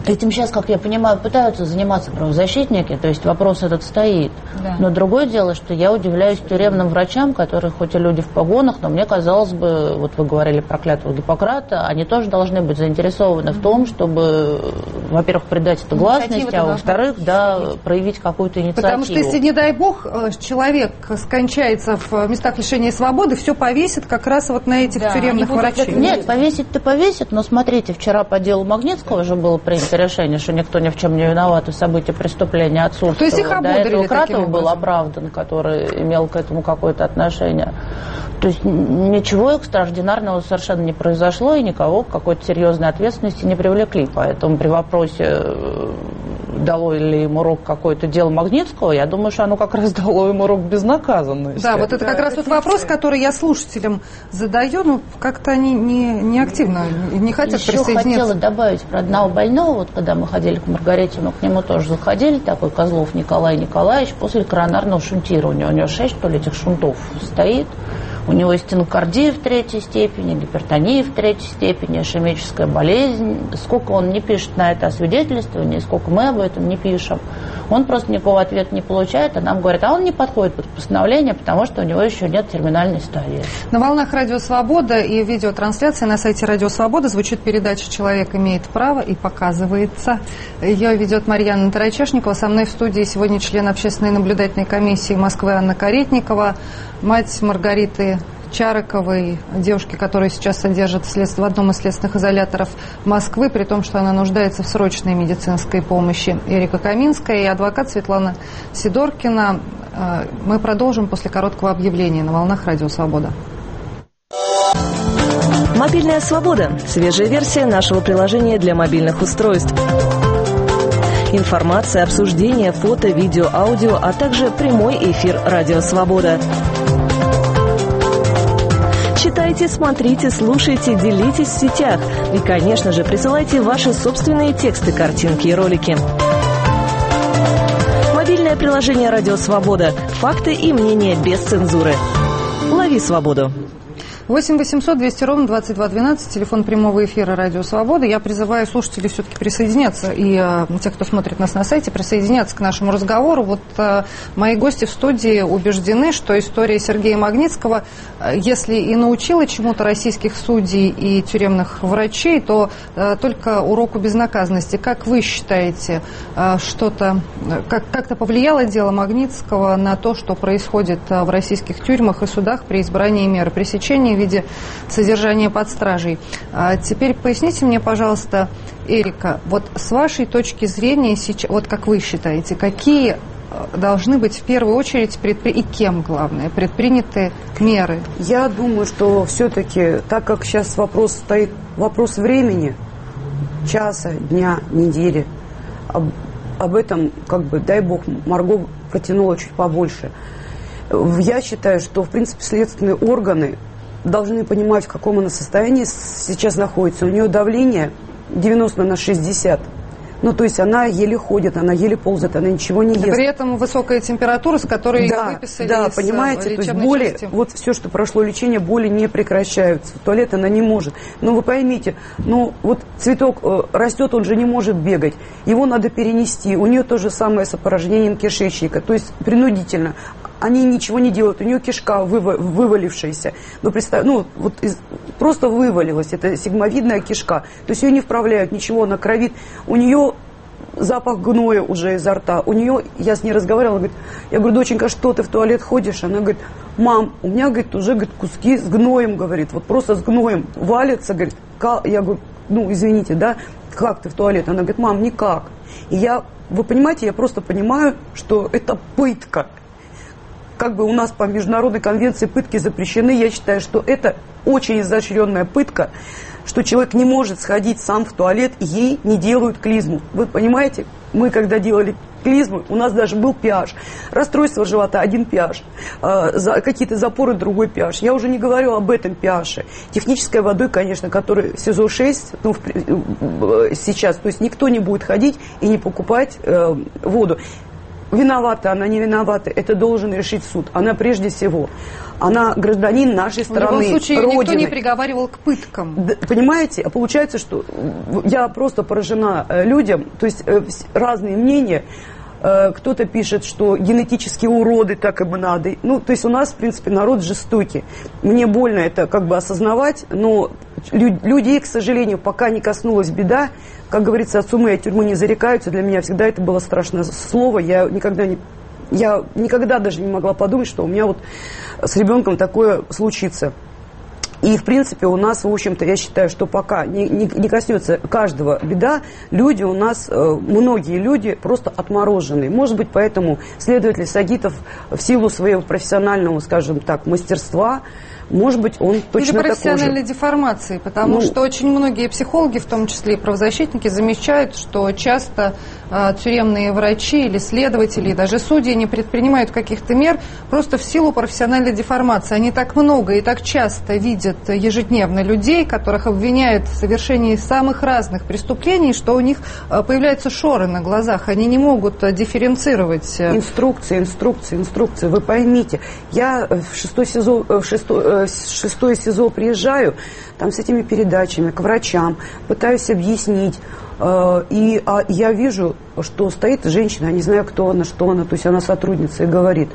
D: Этим сейчас, как я понимаю, пытаются заниматься правозащитники, то есть вопрос этот стоит. Да. Но другое дело, что я удивляюсь тюремным врачам, которые хоть и люди в погонах, но мне казалось бы, вот вы говорили про клятву Гиппократа, они тоже должны быть заинтересованы mm-hmm. в том, чтобы, во-первых, придать это гласность, а во-вторых, да, проявить какую-то инициативу.
A: Потому что если, не дай бог, человек скончается в местах лишения свободы, все повесит как раз вот на этих да, тюремных врачей.
D: Нет, повесить-то повесит, но смотрите, вчера по делу Магнитского же было принято решение, что никто ни в чем не виноват, и события преступления отсутствовало.
A: То есть их
D: До этого Кратов был оправдан, который имел к этому какое-то отношение. То есть ничего экстраординарного совершенно не произошло, и никого к какой-то серьезной ответственности не привлекли. Поэтому при вопросе, дало ли ему урок какое-то дело Магнитского, я думаю, что оно как раз дало ему урок безнаказанности.
A: Да, вот это как да, раз тот вопрос, который я слушателям задаю, но как-то они не, не активно, не хотят
D: Еще
A: присоединиться.
D: Еще хотела добавить про одного больного, вот когда мы ходили к Маргарите, мы к нему тоже заходили, такой Козлов Николай Николаевич, после коронарного шунтирования, у него шесть, что ли, этих шунтов стоит. У него стенокардия в третьей степени, гипертония в третьей степени, ишемическая болезнь. Сколько он не пишет на это освидетельствование, сколько мы об этом не пишем, он просто никакого ответа не получает, а нам говорят, а он не подходит под постановление, потому что у него еще нет терминальной стадии.
A: На волнах Радио Свобода и видеотрансляции на сайте Радио Свобода звучит передача «Человек имеет право» и показывается. Ее ведет Марьяна Тарачешникова. Со мной в студии сегодня член общественной наблюдательной комиссии Москвы Анна Каретникова, мать Маргариты Чараковой, девушки, которая сейчас содержит в одном из следственных изоляторов Москвы, при том, что она нуждается в срочной медицинской помощи, Эрика Каминская, и адвокат Светлана Сидоркина. Мы продолжим после короткого объявления на волнах Радио Свобода.
E: Мобильная свобода. Свежая версия нашего приложения для мобильных устройств. Информация, обсуждение, фото, видео, аудио, а также прямой эфир Радио Свобода. Читайте, смотрите, слушайте, делитесь в сетях. И, конечно же, присылайте ваши собственные тексты, картинки и ролики. Мобильное приложение «Радио Свобода». Факты и мнения без цензуры. Лови свободу.
A: восемь восемьсот двести ровно двадцать два двенадцать, телефон прямого эфира Радио Свобода. Я призываю слушателей все-таки присоединяться, и э, тех, кто смотрит нас на сайте, присоединяться к нашему разговору. Вот э, мои гости в студии убеждены, что история Сергея Магнитского, э, если и научила чему-то российских судей и тюремных врачей, то э, только уроку безнаказанности. Как вы считаете, э, что-то, как, как-то повлияло дело Магнитского на то, что происходит э, в российских тюрьмах и судах при избрании меры пресечения в виде содержания под стражей? А теперь поясните мне, пожалуйста, Эрика, вот с вашей точки зрения, сейчас, вот как вы считаете, какие должны быть в первую очередь предпри... и кем, главное, предприняты меры?
B: Я думаю, что все-таки, так как сейчас вопрос стоит, вопрос времени, часа, дня, недели, об, об этом, как бы, дай бог, Марго потянула чуть побольше. Я считаю, что, в принципе, следственные органы должны понимать, в каком она состоянии сейчас находится. У нее давление девяносто на шестьдесят. Ну, то есть она еле ходит, она еле ползает, она ничего не ест.
A: При этом высокая температура, с которой
B: да,
A: выписали
B: да,
A: из
B: понимаете, то есть боли,
A: части.
B: Вот все, что прошло лечение, боли не прекращаются. В туалет она не может. Но вы поймите, ну, вот цветок э, растет, он же не может бегать. Его надо перенести. У нее то же самое с опорожнением кишечника. То есть принудительно. Они ничего не делают, у нее кишка выва- вывалившаяся. Ну, представь, ну, вот из, просто вывалилась, это сигмовидная кишка. То есть ее не вправляют, ничего, она кровит. У нее запах гноя уже изо рта. У нее, я с ней разговаривала, говорит, я говорю, доченька, что ты в туалет ходишь? Она говорит, мам, у меня, говорит, уже, говорит, куски с гноем, говорит, вот просто с гноем валятся, говорит. Я говорю, ну, извините, да, как ты в туалет? Она говорит, мам, никак. И я, вы понимаете, я просто понимаю, что это пытка. Как бы у нас по международной конвенции пытки запрещены, я считаю, что это очень изощренная пытка, что человек не может сходить сам в туалет, и ей не делают клизму. Вы понимаете, мы когда делали клизму, у нас даже был пиаж. Расстройство живота, один пиаж. Э, за, какие-то запоры, другой пиаж. Я уже не говорю об этом пиаже. Технической водой, конечно, которая СИЗО шесть, ну, в, э, сейчас, то есть никто не будет ходить и не покупать э, воду. виновата она, не виновата, это должен решить суд. Она прежде всего, она гражданин нашей страны,
A: в любом случае,
B: Родины.
A: Никто не приговаривал к пыткам.
B: Да, понимаете? А получается, что я просто поражена людям, то есть разные мнения. Кто-то пишет, что генетические уроды, так им и надо. Ну, то есть у нас, в принципе, народ жестокий. Мне больно это как бы осознавать, но людей, к сожалению, пока не коснулась беда. Как говорится, от сумы и от тюрьмы не зарекаются. Для меня всегда это было страшное слово. Я никогда не... Я никогда даже не могла подумать, что у меня вот с ребенком такое случится. И, в принципе, у нас, в общем-то, я считаю, что пока не, не, не коснется каждого беда, люди у нас, э, многие люди просто отмороженные. Может быть, поэтому следователь Сагитов в силу своего профессионального, скажем так, мастерства, может быть, он точно
A: такой же. Или профессиональной
B: такой же.
A: деформации, потому ну, что очень многие психологи, в том числе и правозащитники, замечают, что часто э, тюремные врачи или следователи, и даже судьи не предпринимают каких-то мер просто в силу профессиональной деформации. Они так много и так часто видят ежедневно людей, которых обвиняют в совершении самых разных преступлений, что у них э, появляются шоры на глазах. Они не могут э, дифференцировать.
B: Инструкции, инструкции, инструкции. Вы поймите, я в шестой сезон... В шестой, шестое СИЗО приезжаю, там с этими передачами к врачам, пытаюсь объяснить, э, и а я вижу, что стоит женщина, я не знаю, кто она, что она, то есть она сотрудница, и говорит,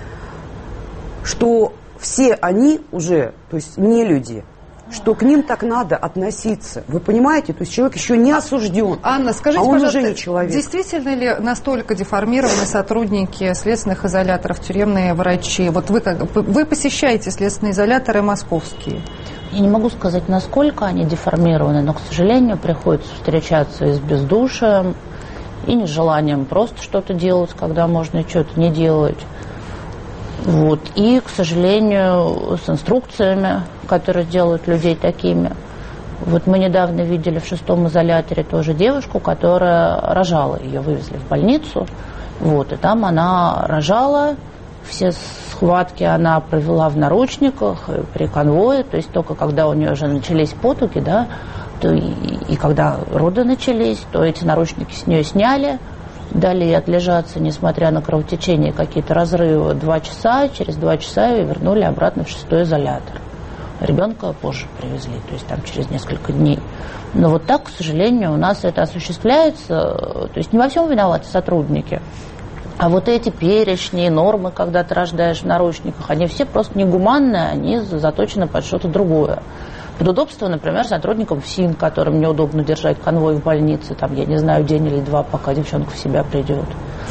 B: что все они уже, то есть не люди, что к ним так надо относиться. Вы понимаете? То есть человек еще не осужден.
A: Анна, скажите,
B: а он
A: пожалуйста,
B: уже не человек.
A: Действительно ли настолько деформированы сотрудники следственных изоляторов, тюремные врачи? Вот вы, как, вы посещаете следственные изоляторы московские.
D: Я не могу сказать, насколько они деформированы, но, к сожалению, приходится встречаться и с бездушием, и нежеланием просто что-то делать, когда можно что-то не делать. Вот. И, к сожалению, с инструкциями, которые делают людей такими. Вот мы недавно видели в шестом изоляторе тоже девушку, которая рожала. Ее вывезли в больницу. Вот. И там она рожала. Все схватки она провела в наручниках при конвое. То есть только когда у нее уже начались потуги, да, то и, и когда роды начались, то эти наручники с нее сняли. Дали ей отлежаться, несмотря на кровотечение, какие-то разрывы, два часа. Через два часа ее вернули обратно в шестой изолятор. Ребенка позже привезли, то есть там через несколько дней. Но вот так, к сожалению, у нас это осуществляется. То есть не во всем виноваты сотрудники. А вот эти перечни, нормы, когда ты рождаешь в наручниках, они все просто негуманные, они заточены под что-то другое. Под удобство, например, сотрудникам ФСИН, которым неудобно держать конвой в больнице, там, я не знаю, день или два, пока девчонка в себя придет.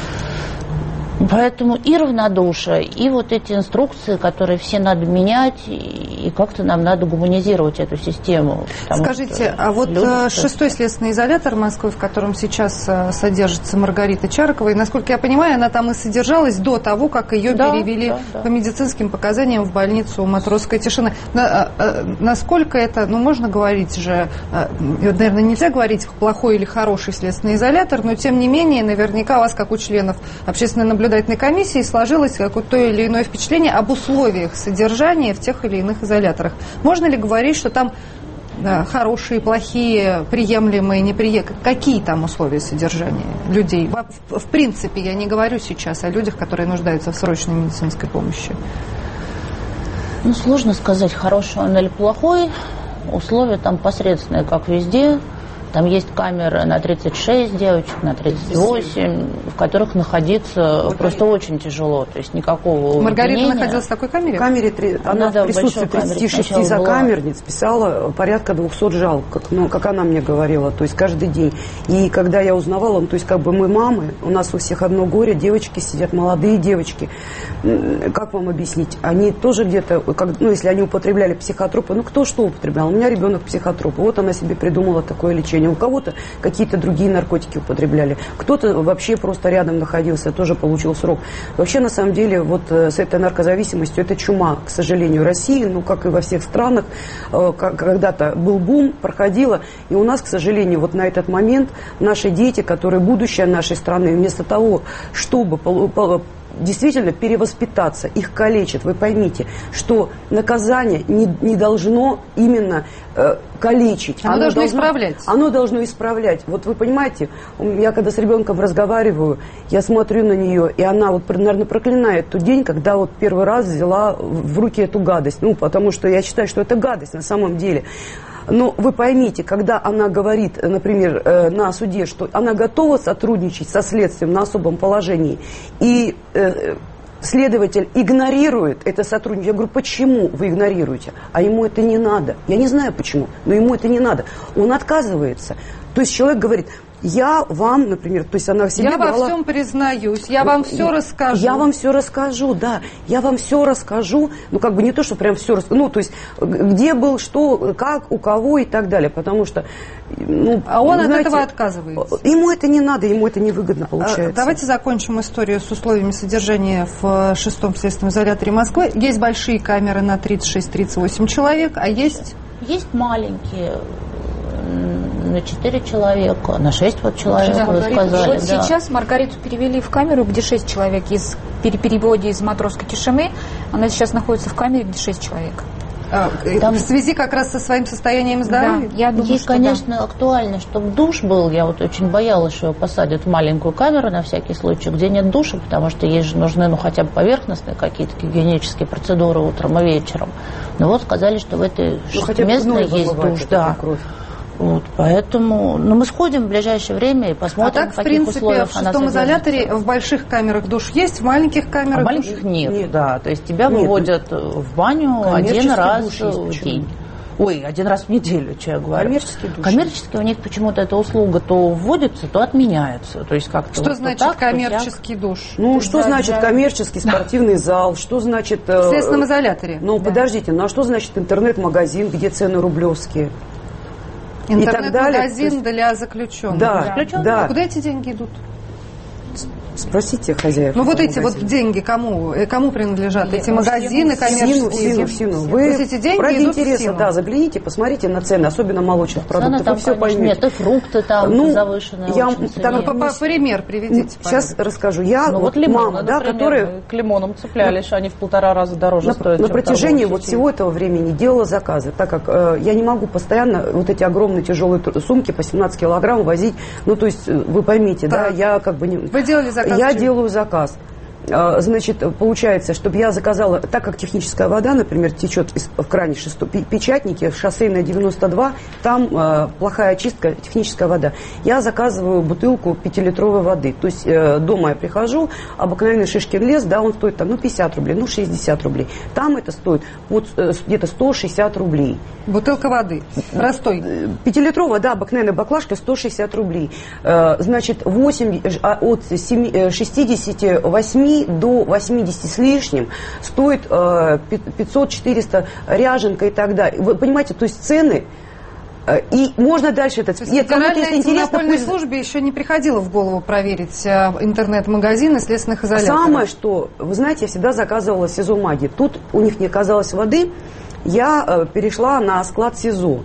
D: Поэтому и равнодушие, и вот эти инструкции, которые все надо менять, и как-то нам надо гуманизировать эту систему.
A: Скажите, а вот люди, шестой следственный изолятор Москвы, в котором сейчас содержится Маргарита Чаракова, и, насколько я понимаю, она там и содержалась до того, как ее да, перевели да, да. по медицинским показаниям в больницу Матросской тишины. На, а, насколько это, ну, можно говорить же, наверное, нельзя говорить, плохой или хороший следственный изолятор, но, тем не менее, наверняка у вас, как у членов общественной наблюдательной комиссии, сложилось какое-то то или иное впечатление об условиях содержания в тех или иных изоляторах. Можно ли говорить, что там да, хорошие, плохие, приемлемые, неприемлемые? Какие там условия содержания людей? В, в принципе, я не говорю сейчас о людях, которые нуждаются в срочной медицинской помощи.
D: Ну, сложно сказать, хороший он или плохой. Условия там посредственные, как везде. Там есть камеры на тридцать шесть девочек, на тридцать восемь, в которых находиться Маргарита. Просто очень тяжело. То есть никакого
A: Маргарита
D: уединения.
A: находилась в такой камере?
B: В камере, она, она да, в присутствии тридцати шести закамерниц писала порядка двухсот жалоб, как, ну, как она мне говорила, то есть каждый день. И когда я узнавала, ну, то есть как бы мы мамы, у нас у всех одно горе, девочки сидят, молодые девочки. Как вам объяснить? Они тоже где-то, как, ну, если они употребляли психотропы, ну, кто что употреблял? У меня ребенок психотропы. Вот она себе придумала такое лечение. У кого-то какие-то другие наркотики употребляли. Кто-то вообще просто рядом находился, тоже получил срок. Вообще, на самом деле, вот с этой наркозависимостью, это чума, к сожалению, России, ну, как и во всех странах, когда-то был бум, проходило. И у нас, к сожалению, вот на этот момент наши дети, которые будущее нашей страны, вместо того, чтобы действительно перевоспитаться, их калечат. Вы поймите, что наказание не, не должно именно э, калечить.
A: Оно, оно должно, должно исправлять.
B: Оно должно исправлять. Вот вы понимаете, я когда с ребенком разговариваю, я смотрю на нее, и она вот, наверное, проклинает тот день, когда вот первый раз взяла в руки эту гадость. Ну, потому что я считаю, что это гадость на самом деле. Но вы поймите, когда она говорит, например, на суде, что она готова сотрудничать со следствием на особом положении, и э, следователь игнорирует это сотрудничество, я говорю, почему вы игнорируете? А ему это не надо. Я не знаю почему, но ему это не надо. Он отказывается. То есть человек говорит... Я вам, например, то есть она в себе
A: Я
B: брала...
A: во всем признаюсь, я вам все расскажу.
B: Я вам все расскажу, да. Я вам все расскажу. Ну, как бы не то, что прям все расскажу. Ну, то есть, где был, что, как, у кого и так далее. Потому что... Ну,
A: а он
B: знаете,
A: от этого отказывается.
B: Ему это не надо, ему это невыгодно получается.
A: Давайте закончим историю с условиями содержания в шестом следственном изоляторе Москвы. Есть большие камеры на тридцать шесть - тридцать восемь человек, а есть...
D: Есть маленькие... на четыре человека, на шесть вот человек,
C: да,
D: вы сказали.
C: Вот
D: да.
C: Сейчас Маргариту перевели в камеру, где шесть человек. Из переводе из Матросской Тишины она сейчас находится в камере, где шесть человек.
A: А, Там... В связи как раз со своим состоянием здоровья?
C: Да, я думаю,
D: Ей,
C: что
D: конечно,
C: да.
D: актуально, чтобы душ был. Я вот очень боялась, что его посадят в маленькую камеру на всякий случай, где нет душа, потому что ей же нужны ну, хотя бы поверхностные какие-то гигиенические процедуры утром и вечером. Но вот сказали, что в этой ну, шестиместной есть душ. Да. Вот, поэтому, ну, мы сходим в ближайшее время и посмотрим,
A: а так,
D: в каких
A: в принципе,
D: условиях
A: в шестом изоляторе в больших камерах душ есть, в маленьких камерах
D: а в маленьких
A: душ
D: нет,
B: нет,
D: да, то есть тебя
B: нет.
D: выводят в баню один раз в
B: есть,
D: день. Ой, один раз в неделю, что я говорю.
B: Коммерческие души.
D: Коммерческие у них почему-то эта услуга то вводится, то отменяется. То есть как-то
A: что
D: вот
A: значит
D: так,
A: коммерческий душ?
B: Ну, что
D: да,
B: значит
D: да.
B: коммерческий спортивный зал? Что значит...
A: В следственном изоляторе.
B: Ну,
A: да.
B: подождите, ну а что значит интернет-магазин, где цены рублевские?
A: Интернет-магазин для заключенных.
B: Да,
A: заключенных?
B: да.
A: А куда эти деньги идут?
B: Спросите хозяев.
A: Ну вот эти
B: магазина.
A: вот деньги кому, кому принадлежат?
C: Или
A: эти магазины коммерческие?
B: Сину, сину, сину. Вы
A: то есть эти деньги
B: ради
A: идут
B: интереса,
A: в сину.
B: да, загляните, посмотрите на цены, особенно молочных продуктов,
D: там,
B: вы все
D: конечно,
B: поймете.
D: Нет, и фрукты там
B: ну,
D: завышенные.
B: Я,
D: очень
B: там,
A: по, по, пример приведите.
B: Сейчас
A: пожалуйста.
B: расскажу. Я
D: ну,
B: вот
D: вот лимоны,
B: мама, да,
D: например,
B: которая...
F: К лимонам цеплялись, они в полтора раза дороже
B: На,
F: стоят,
B: на
F: чем
B: протяжении вот
F: сети.
B: всего этого времени делала заказы, так как э, я не могу постоянно вот эти огромные тяжелые сумки по семнадцать килограмм возить. Ну, то есть, вы поймите, да,
A: да
B: я как бы... Не...
A: Вы делали заказ?
B: Я
A: чем?
B: делаю заказ. Значит, получается, чтобы я заказала, так как техническая вода, например, течет в кране шестой, печатники, в шоссейной девяносто два, там э, плохая очистка, техническая вода. Я заказываю бутылку пятилитровой воды. То есть э, дома я прихожу, обыкновенный Шишкин лес, да, он стоит там, ну, пятьдесят рублей, ну, шестьдесят рублей. Там это стоит вот, э, где-то сто шестьдесят рублей.
A: Бутылка воды, простой.
B: Пятилитровая, да, обыкновенная баклажка, сто шестьдесят рублей. Э, значит, восемь, от шестидесяти восьми до восьмидесяти с лишним стоит э, пятьсот-четыреста ряженка и так далее. Вы понимаете, то есть цены, э, и можно дальше это...
A: Нет, кому-то, если интересно... Федеральной пусть... службе еще не приходило в голову проверить э, интернет-магазины следственных изоляторов.
B: Самое, что, вы знаете, я всегда заказывала СИЗО Маги. Тут у них не оказалось воды, я э, перешла на склад СИЗО.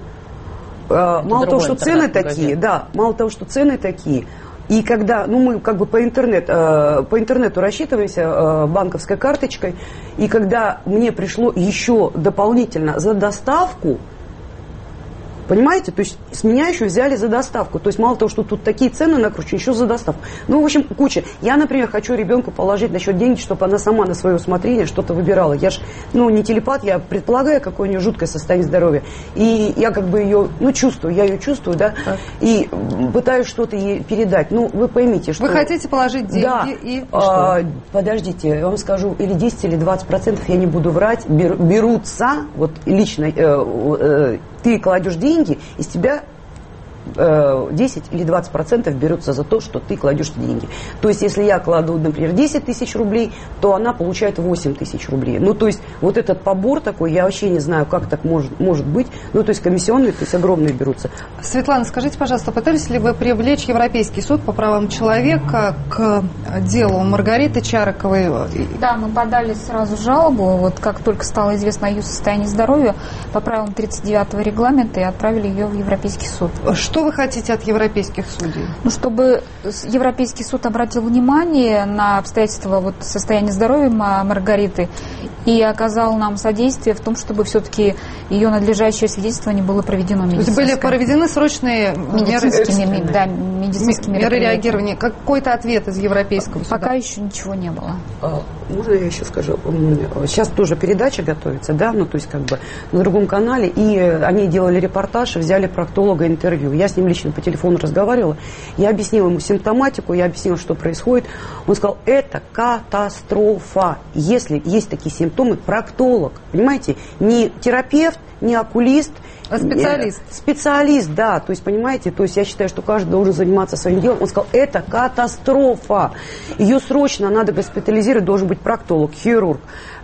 B: Э, мало того, что цены такие, да, мало того, что цены такие, и когда, ну, мы как бы по, интернет, э, по интернету рассчитываемся э, банковской карточкой, и когда мне пришло еще дополнительно за доставку, понимаете, то есть с меня еще взяли за доставку. То есть мало того, что тут такие цены накручены, еще за доставку. Ну, в общем, куча. Я, например, хочу ребенку положить на счет деньги, чтобы она сама на свое усмотрение что-то выбирала. Я ж, ну, не телепат, я предполагаю, какое у нее жуткое состояние здоровья. И я как бы ее, ну, чувствую, я ее чувствую, да, так. И пытаюсь что-то ей передать. Ну, вы поймите, что...
A: Вы хотите положить деньги
B: да.
A: и...
B: А, подождите, я вам скажу, или десять, или двадцать процентов, я не буду врать, бер, берутся, вот лично... Э, э, ты кладешь деньги, из тебя э, десять или двадцать процентов берутся за то, что ты кладешь деньги. То есть, если я кладу, например, десять тысяч рублей, то она получает восемь тысяч рублей. Ну, то есть, вот этот побор такой, я вообще не знаю, как так может, может быть. Ну, то есть, комиссионные, то есть, огромные берутся.
A: Светлана, скажите, пожалуйста, пытались ли вы привлечь Европейский суд по правам человека к делу Маргариты Чараковой?
C: Да, мы подали сразу жалобу, вот как только стало известно о ее состоянии здоровья, по правилам тридцать девятого регламента и отправили ее в Европейский суд.
A: Что вы хотите от европейских судей?
C: Ну, чтобы Европейский суд обратил внимание на обстоятельства вот, состояния здоровья Маргариты и оказал нам содействие в том, чтобы все-таки ее надлежащее свидетельствование было проведено медицинское.
A: То есть были проведены срочные
C: медицинские
A: меры,
C: да, медицинские
A: меры реагирования. Какой-то ответ из Европейского суда?
C: Пока еще ничего не было.
B: Можно я еще скажу? Сейчас тоже передача готовится, да, ну то есть как бы на другом канале, и они делали репортаж, взяли проктолога интервью. Я с ним лично по телефону разговаривала, я объяснила ему симптоматику, я объяснила, что происходит. Он сказал, это катастрофа. Если есть такие симптомы, проктолог, понимаете, не терапевт, не окулист,
A: а специалист.
B: Специалист, да. То есть, понимаете, то есть я считаю, что каждый должен заниматься своим делом. Он сказал, это катастрофа. Ее срочно надо госпитализировать, должен быть проктолог, хирург,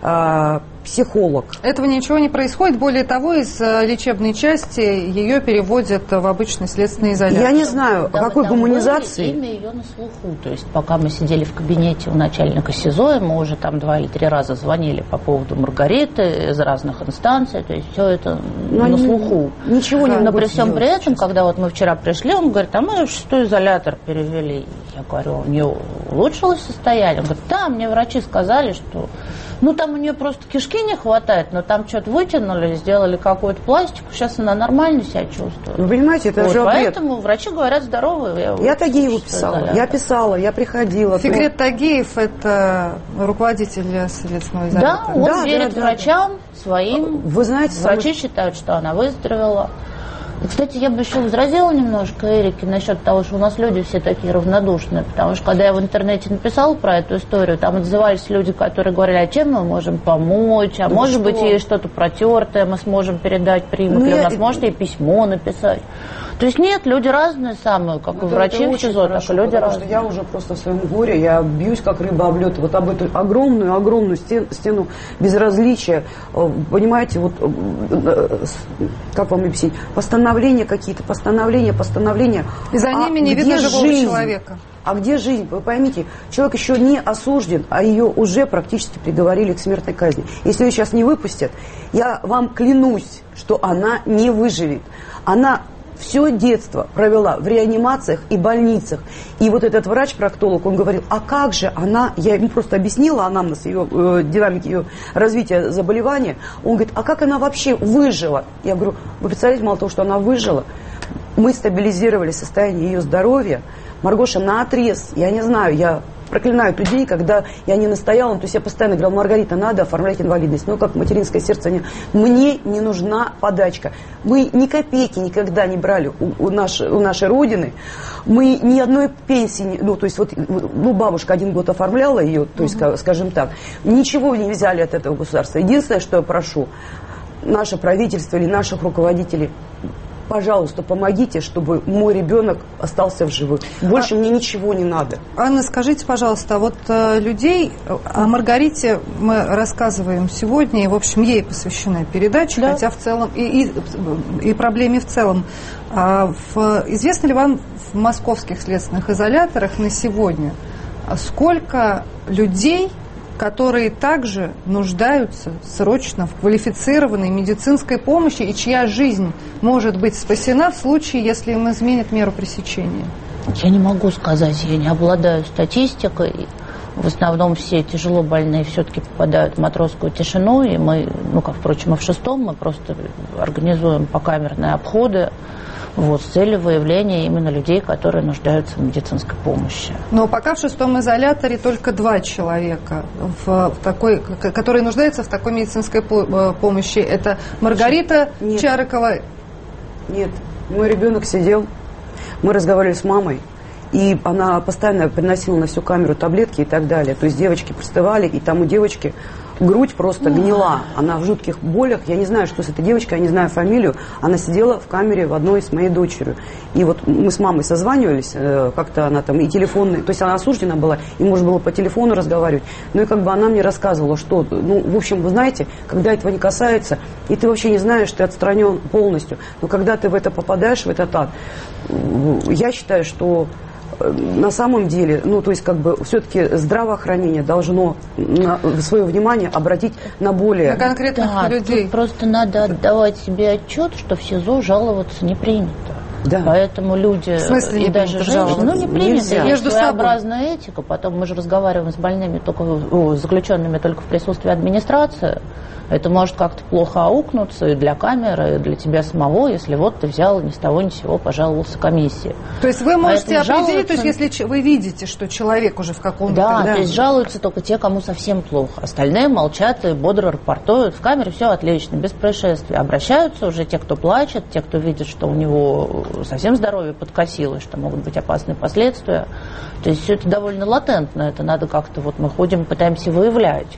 B: э, психолог.
A: Этого ничего не происходит. Более того, из лечебной части ее переводят в обычный следственный изолятор.
B: Я не знаю,
D: да,
B: какой гуманизации.
D: Имя ее на слуху. То есть, пока мы сидели в кабинете у начальника СИЗО, мы уже там два или три раза звонили по поводу Маргариты из разных инстанций. То есть, все это
B: Но
D: на
B: не,
D: слуху.
B: Ничего не
D: Но при всем при этом,
B: сейчас.
D: когда вот мы вчера пришли, он говорит, а мы в шестой изолятор перевели. Я говорю, у нее улучшилось состояние? Он говорит, да, мне врачи сказали, что ну там у нее просто кишки не хватает, но там что-то вытянули, сделали какую-то пластику, сейчас она нормально себя чувствует.
B: Вы понимаете, это
D: вот,
B: же бред.
D: Поэтому врачи говорят здоровые. Я,
B: я Тагиеву писала, изолятор. я писала, я приходила.
A: Фикрет Тагиев – это руководитель следственного изолятора.
D: Да, он
B: да,
D: верит
B: да,
D: врачам
B: да.
D: своим.
B: Вы знаете,
D: врачи
B: самый...
D: считают, что она выздоровела. И, кстати, я бы еще возразила немножко Эрике насчет того, что у нас люди все такие равнодушные, потому что когда я в интернете написала про эту историю, там отзывались люди, которые говорили, а чем мы можем помочь, а
B: да
D: может
B: что?
D: быть ей что-то протертое мы сможем передать примут,
B: ну,
D: или
B: я...
D: у нас может ей письмо написать. То есть нет, люди разные самые, как
B: ну,
D: и врачи в СИЗО, так и люди
B: потому
D: разные.
B: что я уже просто в своем горе, я бьюсь как рыба об лед, вот об эту огромную-огромную стену, стену безразличия, понимаете, вот как вам объяснить, постановления какие-то, постановления, постановления.
A: И за ними а не видно живого жизнь? человека.
B: А где жизнь? Вы поймите, человек еще не осужден, а ее уже практически приговорили к смертной казни. Если ее сейчас не выпустят, я вам клянусь, что она не выживет. Она все детство провела в реанимациях и больницах. И вот этот врач-проктолог, он говорил, а как же она, я ему просто объяснила анамнез ее, э, динамики ее развития заболевания. Он говорит, а как она вообще выжила? Я говорю, вы представляете, мало того, что она выжила, мы стабилизировали состояние ее здоровья. Маргоша наотрез, я не знаю, я проклинаю людей, когда я не настояла, то есть я постоянно говорила, Маргарита, надо оформлять инвалидность. Но как материнское сердце, не, мне не нужна подачка. Мы ни копейки никогда не брали у, у, наш, у нашей Родины. Мы ни одной пенсии, ну, то есть вот, ну, бабушка один год оформляла ее, то есть, угу. скажем так, ничего не взяли от этого государства. Единственное, что я прошу, наше правительство или наших руководителей, пожалуйста, помогите, чтобы мой ребенок остался в живых. Больше а, мне ничего не надо.
A: Анна, скажите, пожалуйста, вот э, людей, о Маргарите мы рассказываем сегодня, и, в общем, ей посвящена передача, да. хотя в целом, и, и, и проблеме в целом. А в, известно ли вам в московских следственных изоляторах на сегодня, сколько людей, которые также нуждаются срочно в квалифицированной медицинской помощи и чья жизнь может быть спасена в случае, если им изменят меру пресечения?
D: Я не могу сказать, я не обладаю статистикой. В основном все тяжело больные все-таки попадают в матросскую тишину, и мы, ну, как, впрочем, и в шестом, мы просто организуем покамерные обходы, вот, с целью выявления именно людей, которые нуждаются в медицинской помощи.
A: Но пока в шестом изоляторе только два человека, в, в такой, которые нуждаются в такой медицинской помощи. Это Маргарита Нет. Чарыкова.
B: Нет, мой ребенок сидел, мы разговаривали с мамой, и она постоянно приносила на всю камеру таблетки и так далее. То есть девочки простывали, и там у девочки грудь просто гнила. Она в жутких болях. Я не знаю, что с этой девочкой, я не знаю фамилию. Она сидела в камере в одной с моей дочерью. И вот мы с мамой созванивались, э, как-то она там и телефонный, то есть она осуждена была, и можно было по телефону разговаривать. Ну и как бы она мне рассказывала, что, ну, в общем, вы знаете, когда этого не касается, и ты вообще не знаешь, ты отстранен полностью. Но когда ты в это попадаешь, в этот ад, я считаю, что на самом деле, ну, то есть, как бы, все-таки здравоохранение должно на, свое внимание обратить на более...
A: На конкретных
D: да,
A: людей.
D: Тут просто надо отдавать себе отчет, что в СИЗО жаловаться не принято.
B: Да.
D: Поэтому люди
A: В смысле
D: и
A: не
D: даже
A: принято
D: женщины, ну
A: жаловаться?
D: не принято,
B: Нельзя.
D: есть
A: Между собой.
D: своеобразная этика. Потом мы же разговариваем с больными только, о, с заключенными только в присутствии администрации. Это может как-то плохо аукнуться и для камеры, и для тебя самого, если вот ты взял ни с того ни с сего пожаловался комиссии.
A: То есть вы можете
D: Поэтому
A: определить, то есть
D: жаловаться-
A: если ч- вы видите, что человек уже в каком-то...
D: Да,
A: тогда-
D: то есть жалуются только те, кому совсем плохо. Остальные молчат и бодро рапортуют. В камере все отлично, без происшествий. Обращаются уже те, кто плачет, те, кто видит, что у него совсем здоровье подкосилось, что могут быть опасные последствия. То есть все это довольно латентно. Это надо как-то, вот мы ходим, пытаемся выявлять.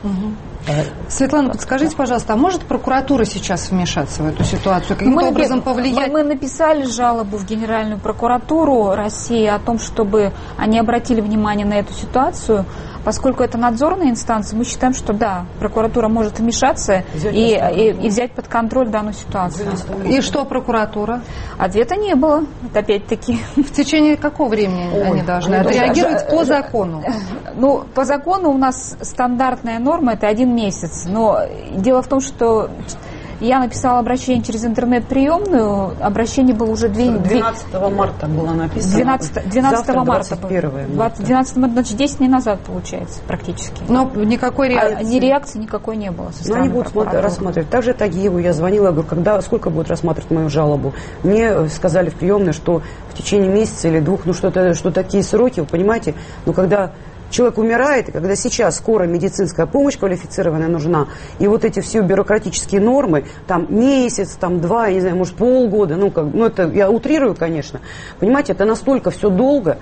A: Светлана, подскажите, пожалуйста, а может прокуратура сейчас вмешаться в эту ситуацию, каким-то
C: Мы,
A: образом
C: напи-
A: повлиять?
C: Мы, мы написали жалобу в Генеральную прокуратуру России о том, чтобы они обратили внимание на эту ситуацию. Поскольку это надзорная инстанция, мы считаем, что да, прокуратура может вмешаться и, и, и взять под контроль данную ситуацию.
A: И что прокуратура?
C: Ответа не было, вот опять-таки.
A: В течение какого времени
B: Ой,
A: они должны
B: они должны-
A: отреагировать по закону?
C: Ну, по закону у нас стандартная норма – это один месяц. Но дело в том, что я написала обращение через интернет-приемную, обращение было уже две...
B: двенадцатого марта было написано.
C: двенадцатого, двенадцатого марта.
B: двадцать первого марта.
C: двенадцатого марта, значит, десять дней назад, получается, практически.
A: Но никакой
C: А,
A: реакции.
C: ни реакции никакой не было со
B: Но
C: стороны
B: они будут смотри-
C: прокуратуры.
B: рассматривать. Также Тагиеву я звонила, говорю, когда, сколько будут рассматривать мою жалобу. Мне сказали в приемной, что в течение месяца или двух, ну что-то, что такие сроки, вы понимаете, но когда человек умирает, и когда сейчас скорая медицинская помощь квалифицированная нужна, и вот эти все бюрократические нормы, там месяц, там два, я не знаю, может полгода, ну, как, ну это я утрирую, конечно, понимаете, это настолько все долго,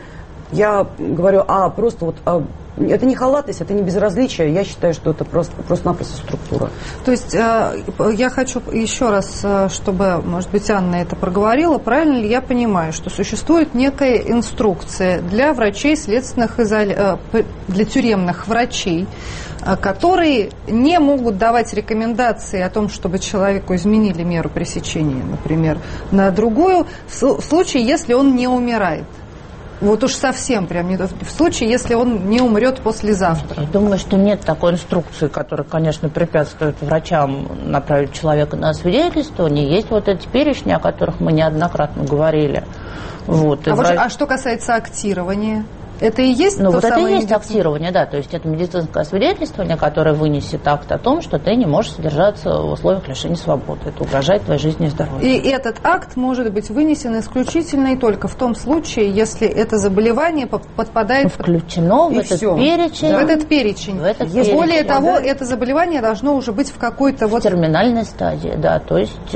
B: я говорю, а просто вот, а, это не халатность, это не безразличие, я считаю, что это просто, просто-напросто структура.
A: То есть э, я хочу еще раз, э, чтобы, может быть, Анна это проговорила, правильно ли я понимаю, что существует некая инструкция для врачей следственных изоля... э, для тюремных врачей, э, которые не могут давать рекомендации о том, чтобы человеку изменили меру пресечения, например, на другую, в сл- в случае, если он не умирает? Вот уж совсем прям не в случае, если он не умрет послезавтра.
D: Я думаю, что нет такой инструкции, которая, конечно, препятствует врачам направить человека на освидетельствование. Есть вот эти перечни, о которых мы неоднократно говорили. Вот. И
A: А, вот,
D: врач-
A: а что касается актирования? Это и есть
D: Ну,
A: то
D: вот это и
A: самое
D: есть
A: медицин-
D: актирование, да, то есть это медицинское освидетельствование, которое вынесет акт о том, что ты не можешь содержаться в условиях лишения свободы. Это угрожает твоей жизни и здоровью.
A: И этот акт может быть вынесен исключительно и только в том случае, если это заболевание поп- подпадает под
D: Включено в
B: И
D: этот
B: всё.
D: перечень.
A: в этот перечень.
D: В этот
A: Более
D: перечень,
A: того,
D: да.
A: это заболевание должно уже быть в какой-то
D: В
A: вот...
D: терминальной стадии, да, то есть, э,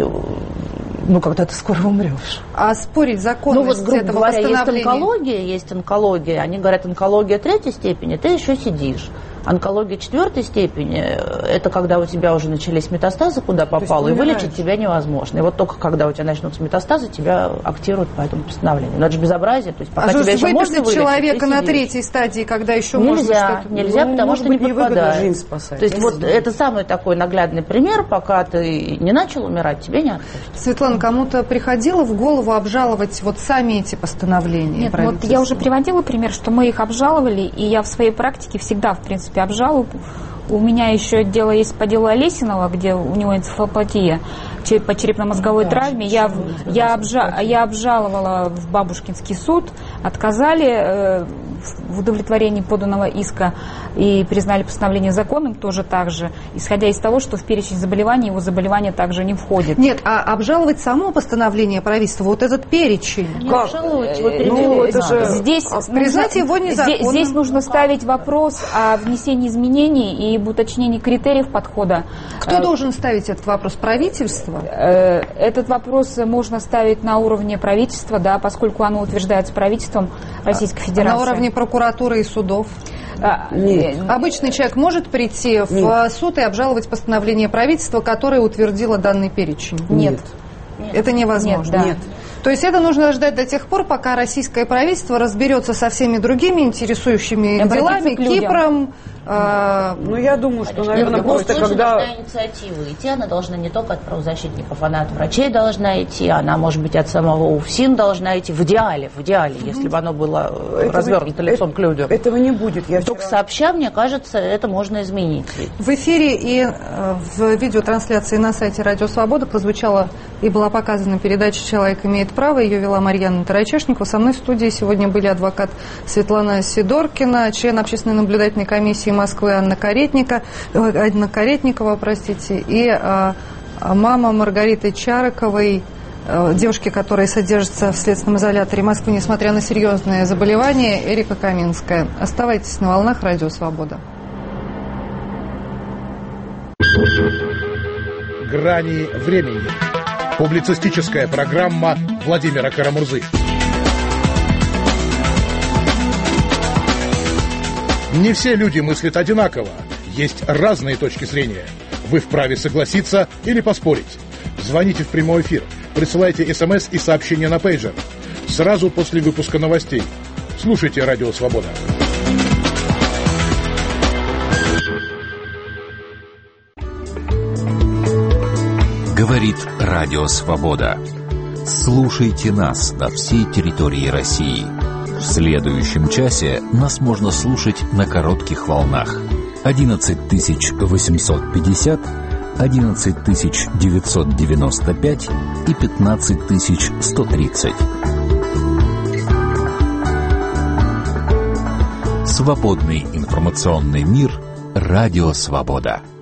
D: ну, когда ты скоро умрешь.
A: А спорить
D: Ну,
A: законность
D: вот, грубо
A: этого
D: говоря, есть
A: постановления...
D: онкология, есть онкология. Они говорят, онкология третьей степени, ты еще сидишь. Онкология четвертой степени, это когда у тебя уже начались метастазы, куда попало, и
B: умираешь.
D: вылечить тебя невозможно. И вот только когда у тебя начнутся метастазы, тебя активируют по этому постановлению. Но это же безобразие. То есть пока
A: А что
D: тебя
A: ж
D: еще можно
A: выписать
D: вылечить,
A: человека
D: ты
A: на
D: сидишь.
A: третьей стадии, когда еще можно
D: Нельзя,
A: что-то...
D: нельзя,
B: Ну,
D: потому
B: может
D: что не
B: быть, невыгодно
D: подпадает.
B: жизнь спасать.
D: То есть
B: Я
D: вот
B: не знаю.
D: это самый такой наглядный пример, пока ты не начал умирать, тебе не отпустят.
A: Светлана, кому-то приходило в голову обжаловать вот сами эти постановления?
C: Нет, вот
A: правительства?
C: я уже приводила пример, что мы их обжаловали, и я в своей практике всегда, в принципе, обжалую. У меня еще дело есть по делу Олесинова, где у него энцефалопатия че- по черепно-мозговой травме. Я, в- я, обжа, я обжаловала в Бабушкинский суд, отказали э, в удовлетворении поданного иска и признали постановление законным тоже так же, исходя из того, что в перечень заболеваний его заболевание также не входит.
A: Нет, а обжаловать само постановление правительства, вот этот перечень.
D: Не
B: Как?
D: обжаловать, его
B: Ну,
D: переделать
B: это
D: надо.
B: же-
C: Здесь
A: признать
C: нужно,
A: его незаконным.
C: здесь, здесь нужно ставить вопрос о внесении изменений и об уточнении критериев подхода.
A: Кто
C: Э,
A: должен ставить этот вопрос? Правительство?
C: э, Этот вопрос можно ставить на уровне правительства, да, поскольку оно утверждается правительством Российской Федерации.
A: На уровне прокуратуры и судов?
C: А,
B: Нет.
C: э,
A: Обычный человек может прийти в
B: Нет.
A: суд и обжаловать постановление правительства, которое утвердило данный перечень?
C: Нет.
A: Это невозможно.
C: Нет, да.
A: Нет. То есть это нужно ждать до тех пор, пока российское правительство разберется со всеми другими интересующими
C: И обратится
A: делами,
C: к людям.
A: Кипром. э,
B: Ну, я думаю, что,
D: Конечно,
B: наверное,
D: в любом
B: просто
D: случае
B: когда...
D: должна инициатива идти, она должна не только от правозащитников, она от врачей должна идти, она, может быть, от самого УФСИН должна идти в идеале, в идеале, если бы оно было э,
B: Этого-
D: развернуто лицом к людям.
B: Этого не будет. Я
D: Только
B: вчера-
D: сообща, мне кажется, это можно изменить.
A: В эфире и э, в видеотрансляции на сайте Радио Свобода прозвучала и была показана передача «Человек имеет право». Ее вела Марьяна Тарачешникова. Со мной в студии сегодня были адвокат Светлана Сидоркина, член общественной наблюдательной комиссии Москвы Анна Каретника, Анна Каретникова, простите, и а, мама Маргариты Чараковой, девушки, которая содержится в следственном изоляторе Москвы, несмотря на серьезные заболевания, Эрика Каминская. Оставайтесь на волнах Радио Свобода.
G: Грани времени. Публицистическая программа Владимира Карамурзы. Не все люди мыслят одинаково. Есть разные точки зрения. Вы вправе согласиться или поспорить. Звоните в прямой эфир. Присылайте смс и сообщения на пейджер. Сразу после выпуска новостей. Слушайте Радио Свобода.
H: Говорит Радио Свобода. Слушайте нас на всей территории России. В следующем часе нас можно слушать на коротких волнах. одиннадцать тысяч восемьсот пятьдесят, одиннадцать тысяч девятьсот девяносто пять и пятнадцать тысяч сто тридцать. Свободный информационный мир. Радио Свобода.